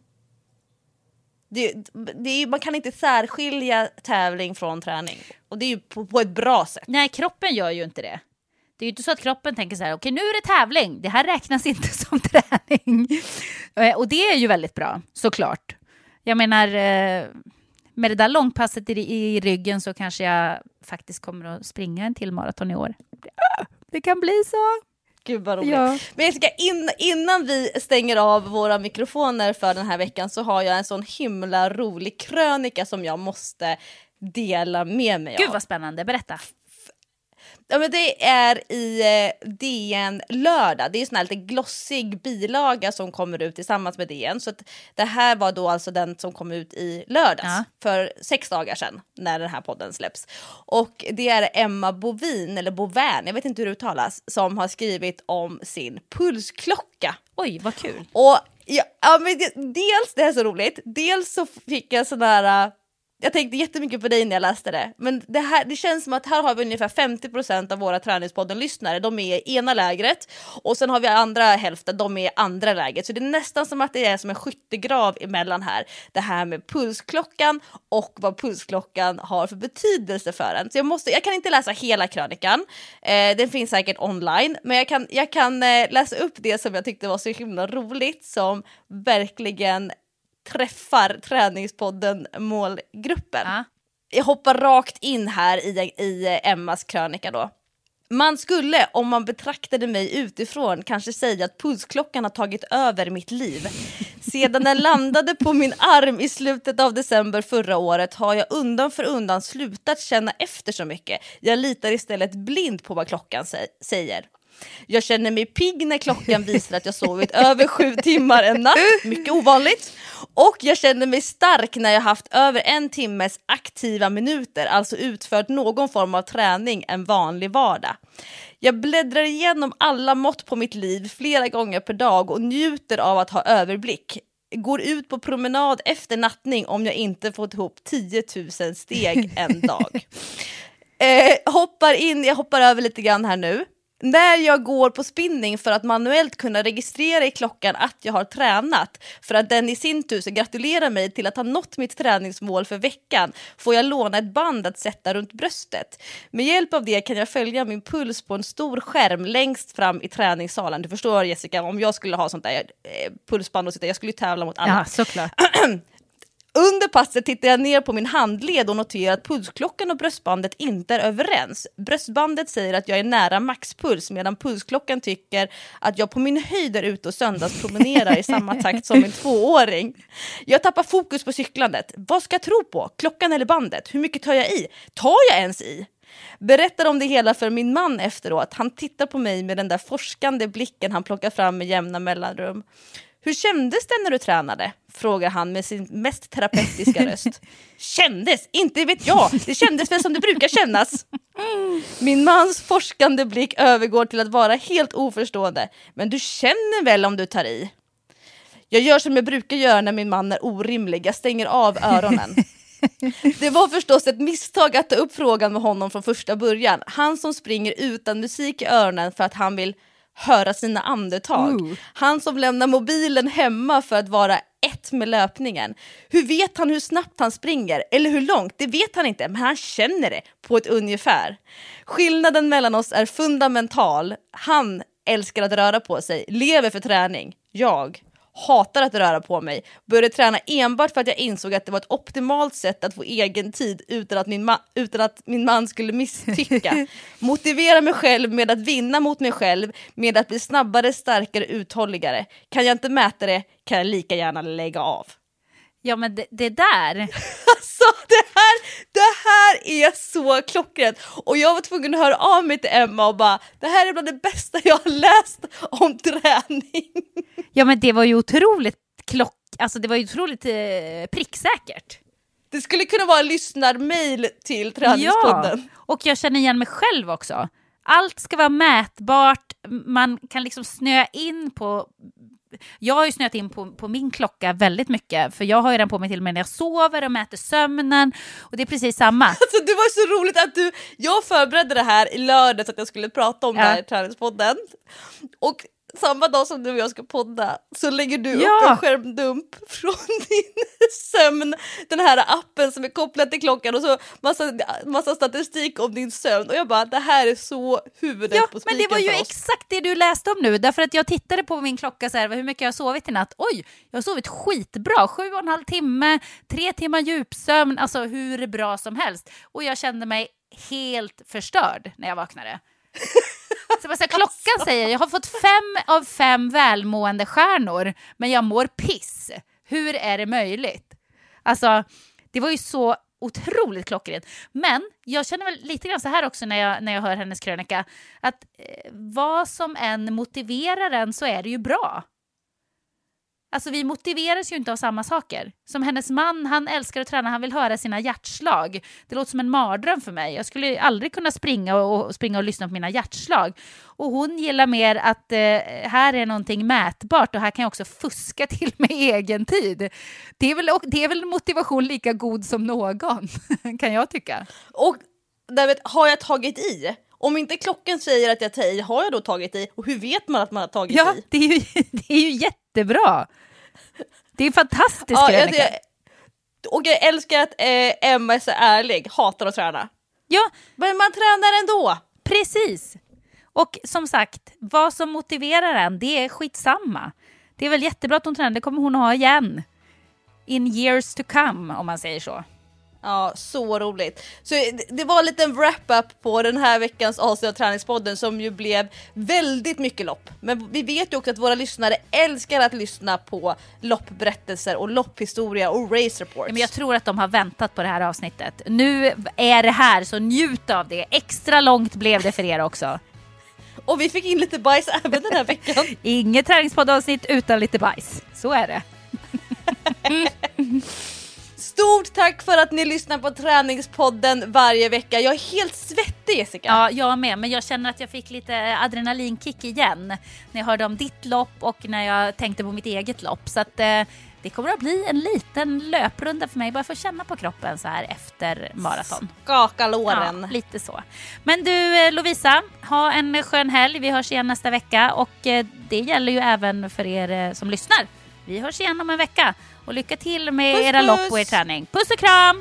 Det, det är, man kan inte särskilja tävling från träning. Och det är ju på, på ett bra sätt. Nej, kroppen gör ju inte det. Det är ju inte så att kroppen tänker så här, okej, nu är det tävling. Det här räknas inte som träning. Och det är ju väldigt bra, såklart. Jag menar, med det där långpasset i, i ryggen så kanske jag faktiskt kommer att springa en till maraton i år. Det kan bli så. Gud vad roligt. Ja. Men Jessica, in, innan vi stänger av våra mikrofoner för den här veckan så har jag en sån himla rolig krönika som jag måste dela med mig av. Gud vad spännande, berätta. Ja, men det är i eh, D N lördag. Det är en sån här lite glossig bilaga som kommer ut tillsammans med D N. Så att det här var då alltså den som kom ut i lördags. Ja. För sex dagar sedan när den här podden släpps. Och det är Emma Bovin, eller Bovin, jag vet inte hur det uttalas, som har skrivit om sin pulsklocka. Oj, vad kul. Och ja, ja men det, dels det är så roligt. Dels så fick jag sån där... Jag tänkte jättemycket på dig när jag läste det. Men det, här, det känns som att här har vi ungefär femtio procent av våra Träningspodden-lyssnare. De är i ena lägret. Och sen har vi andra hälften, de är i andra lägret. Så det är nästan som att det är som en skyttegrav emellan här. Det här med pulsklockan och vad pulsklockan har för betydelse för en. Så jag, måste, jag kan inte läsa hela krönikan. Eh, den finns säkert online. Men jag kan, jag kan eh, läsa upp det som jag tyckte var så himla roligt. Som verkligen... träffar Träningspodden målgruppen. Ja. Jag hoppar rakt in här i, i Emmas krönika då. Man skulle, om man betraktade mig utifrån, kanske säga att pulsklockan har tagit över mitt liv. Sedan den landade på min arm i slutet av december förra året har jag undan för undan slutat känna efter så mycket. Jag litar istället blind på vad klockan sä- säger. Jag känner mig pigg när klockan visar att jag sovit över sju timmar en natt, mycket ovanligt. Och jag känner mig stark när jag haft över en timmes aktiva minuter, alltså utfört någon form av träning en vanlig vardag. Jag bläddrar igenom alla mått på mitt liv flera gånger per dag och njuter av att ha överblick. Går ut på promenad efter nattning om jag inte fått ihop tio tusen steg en dag. Eh, hoppar in, jag hoppar över lite grann här nu. När jag går på spinning för att manuellt kunna registrera i klockan att jag har tränat, för att den i sin tur gratulerar mig till att ha nått mitt träningsmål för veckan, får jag låna ett band att sätta runt bröstet. Med hjälp av det kan jag följa min puls på en stor skärm längst fram i träningssalen. Du förstår, Jessica, om jag skulle ha sånt där eh, pulsband och sitta, jag skulle tävla mot alla. Ja, såklart. Under passet tittar jag ner på min handled och noterar att pulsklockan och bröstbandet inte är överens. Bröstbandet säger att jag är nära maxpuls, medan pulsklockan tycker att jag på min höjd är ute och söndagspromenerar i samma takt som en tvååring. Jag tappar fokus på cyklandet. Vad ska jag tro på? Klockan eller bandet? Hur mycket tar jag i? Tar jag ens i? Berättar om det hela för min man efteråt. Han tittar på mig med den där forskande blicken han plockar fram med jämna mellanrum. Hur kändes det när du tränade? Frågar han med sin mest terapeutiska röst. Kändes? Inte vet jag. Det kändes väl som det brukar kännas. Mm. Min mans forskande blick övergår till att vara helt oförstående. Men du känner väl om du tar i? Jag gör som jag brukar göra när min man är orimlig. Jag stänger av öronen. Det var förstås ett misstag att ta upp frågan med honom från första början. Han som springer utan musik i öronen för att han vill höra sina andetag. Ooh. Han som lämnar mobilen hemma för att vara ett med löpningen. Hur vet han hur snabbt han springer? Eller hur långt? Det vet han inte, men han känner det på ett ungefär. Skillnaden mellan oss är fundamental. Han älskar att röra på sig, lever för träning. Jag hatar att röra på mig. Började träna enbart för att jag insåg att det var ett optimalt sätt att få egen tid utan att min, ma- utan att min man skulle misstycka. Motivera mig själv med att vinna mot mig själv, med att bli snabbare, starkare, uthålligare. Kan jag inte mäta det kan jag lika gärna lägga av. Ja, men det, det där... Alltså det här, det här är så klockrent. Och jag var tvungen att höra av mig till Emma och bara, det här är bland det bästa jag har läst om träning. Ja, men det var ju otroligt klock... Alltså det var ju otroligt eh, pricksäkert. Det skulle kunna vara en lyssnarmail till Träningspodden. Ja, och jag känner igen mig själv också. Allt ska vara mätbart. Man kan liksom snöa in på... Jag har ju snöat in på, på min klocka väldigt mycket. För jag har ju den på mig till och med när jag sover och mäter sömnen. Och det är precis samma. Alltså det var så roligt att du... Jag förberedde det här i lördag så att jag skulle prata om Ja. det här i Träningspodden. Och samma dag som du och jag ska podda så lägger du Ja. upp en skärmdump från din sömn. Den här appen som är kopplad till klockan och så massa, massa statistik om din sömn. Och jag bara, det här är så huvudet Ja, på men det spiken var ju för oss. exakt det du läste om nu. Därför att jag tittade på min klocka så här, hur mycket jag har sovit i natt. Oj, jag har sovit skitbra. Sju och en halv timme, tre timmar djupsömn. Alltså hur bra som helst. Och jag kände mig helt förstörd när jag vaknade. Så bara så här, klockan säger, jag har fått fem av fem välmående stjärnor. Men jag mår piss. Hur är det möjligt? Alltså, det var ju så otroligt klockrent. Men jag känner väl lite grann så här också när jag, när jag hör hennes krönika. Att eh, vad som än motiverar en så är det ju bra. Alltså vi motiveras ju inte av samma saker. Som hennes man, han älskar att träna, han vill höra sina hjärtslag. Det låter som en mardröm för mig. Jag skulle aldrig kunna springa och, och springa och lyssna på mina hjärtslag. Och hon gillar mer att eh, här är någonting mätbart och här kan jag också fuska till med egen tid. Det är väl, det är väl motivation lika god som någon, kan jag tycka. Och David, har jag tagit i? Om inte klockan säger att jag tar i, har jag då tagit i? Och hur vet man att man har tagit Ja, i? det är ju, det är ju jättebra. Det är fantastiskt. Ja, jag, jag, och jag älskar att eh, Emma är så ärlig, hatar att träna. Ja, Men man tränar ändå. precis. Och som sagt, vad som motiverar en, det är skitsamma. Det är väl jättebra att hon tränar, det kommer hon att ha igen. In years to come, om man säger så. Ja, så roligt. Så det, det var en liten wrap-up på den här veckans avsnitt av Träningspodden som ju blev väldigt mycket lopp. Men vi vet ju också att våra lyssnare älskar att lyssna på loppberättelser och lopphistoria och race reports. Men jag tror att de har väntat på det här avsnittet. Nu är det här, så njut av det. Extra långt blev det för er också. Och vi fick in lite bajs även den här veckan. Inget träningspoddavsnitt utan lite bajs. Så är det. Stort tack för att ni lyssnar på Träningspodden varje vecka. Jag är helt svettig, Jessica. Ja, jag med. Men jag känner att jag fick lite adrenalinkick igen när jag hörde om ditt lopp och när jag tänkte på mitt eget lopp. Så att eh, det kommer att bli en liten löprunda för mig. Bara för att känna på kroppen så här efter maraton. Skaka låren. Ja, lite så. Men du Lovisa, ha en skön helg. Vi hörs igen nästa vecka. Och eh, det gäller ju även för er eh, som lyssnar. Vi hörs igen om en vecka. Och lycka till med puss, era puss. lopp och er träning. Puss och kram!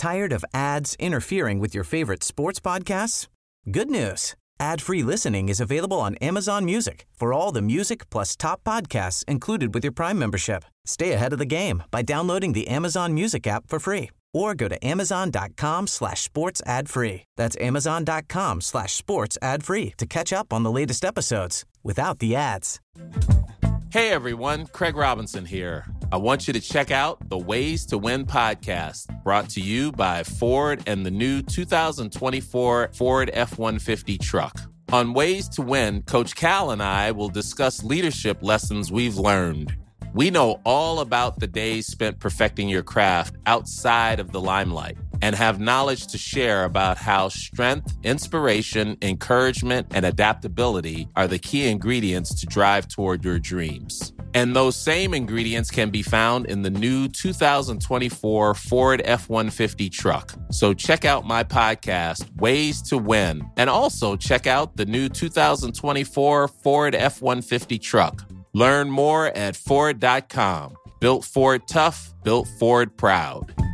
Tired of ads interfering with your favorite sports podcasts? Good news. Ad-free listening is available on Amazon Music for all the music plus top podcasts included with your Prime membership. Stay ahead of the game by downloading the Amazon Music app for free or go to amazon.com slash sports ad free. That's amazon.com slash sports ad free to catch up on the latest episodes without the ads. Hey everyone, Craig Robinson here. I want you to check out the Ways to Win podcast, brought to you by Ford and the new two thousand twenty-four Ford F one fifty truck. On Ways to Win, Coach Cal and I will discuss leadership lessons we've learned. We know all about the days spent perfecting your craft outside of the limelight and have knowledge to share about how strength, inspiration, encouragement, and adaptability are the key ingredients to drive toward your dreams. And those same ingredients can be found in the new two thousand twenty-four Ford F one fifty truck. So check out my podcast, Ways to Win, and also check out the new two thousand twenty-four Ford F one fifty truck. Learn more at Ford dot com. Built Ford tough, built Ford proud.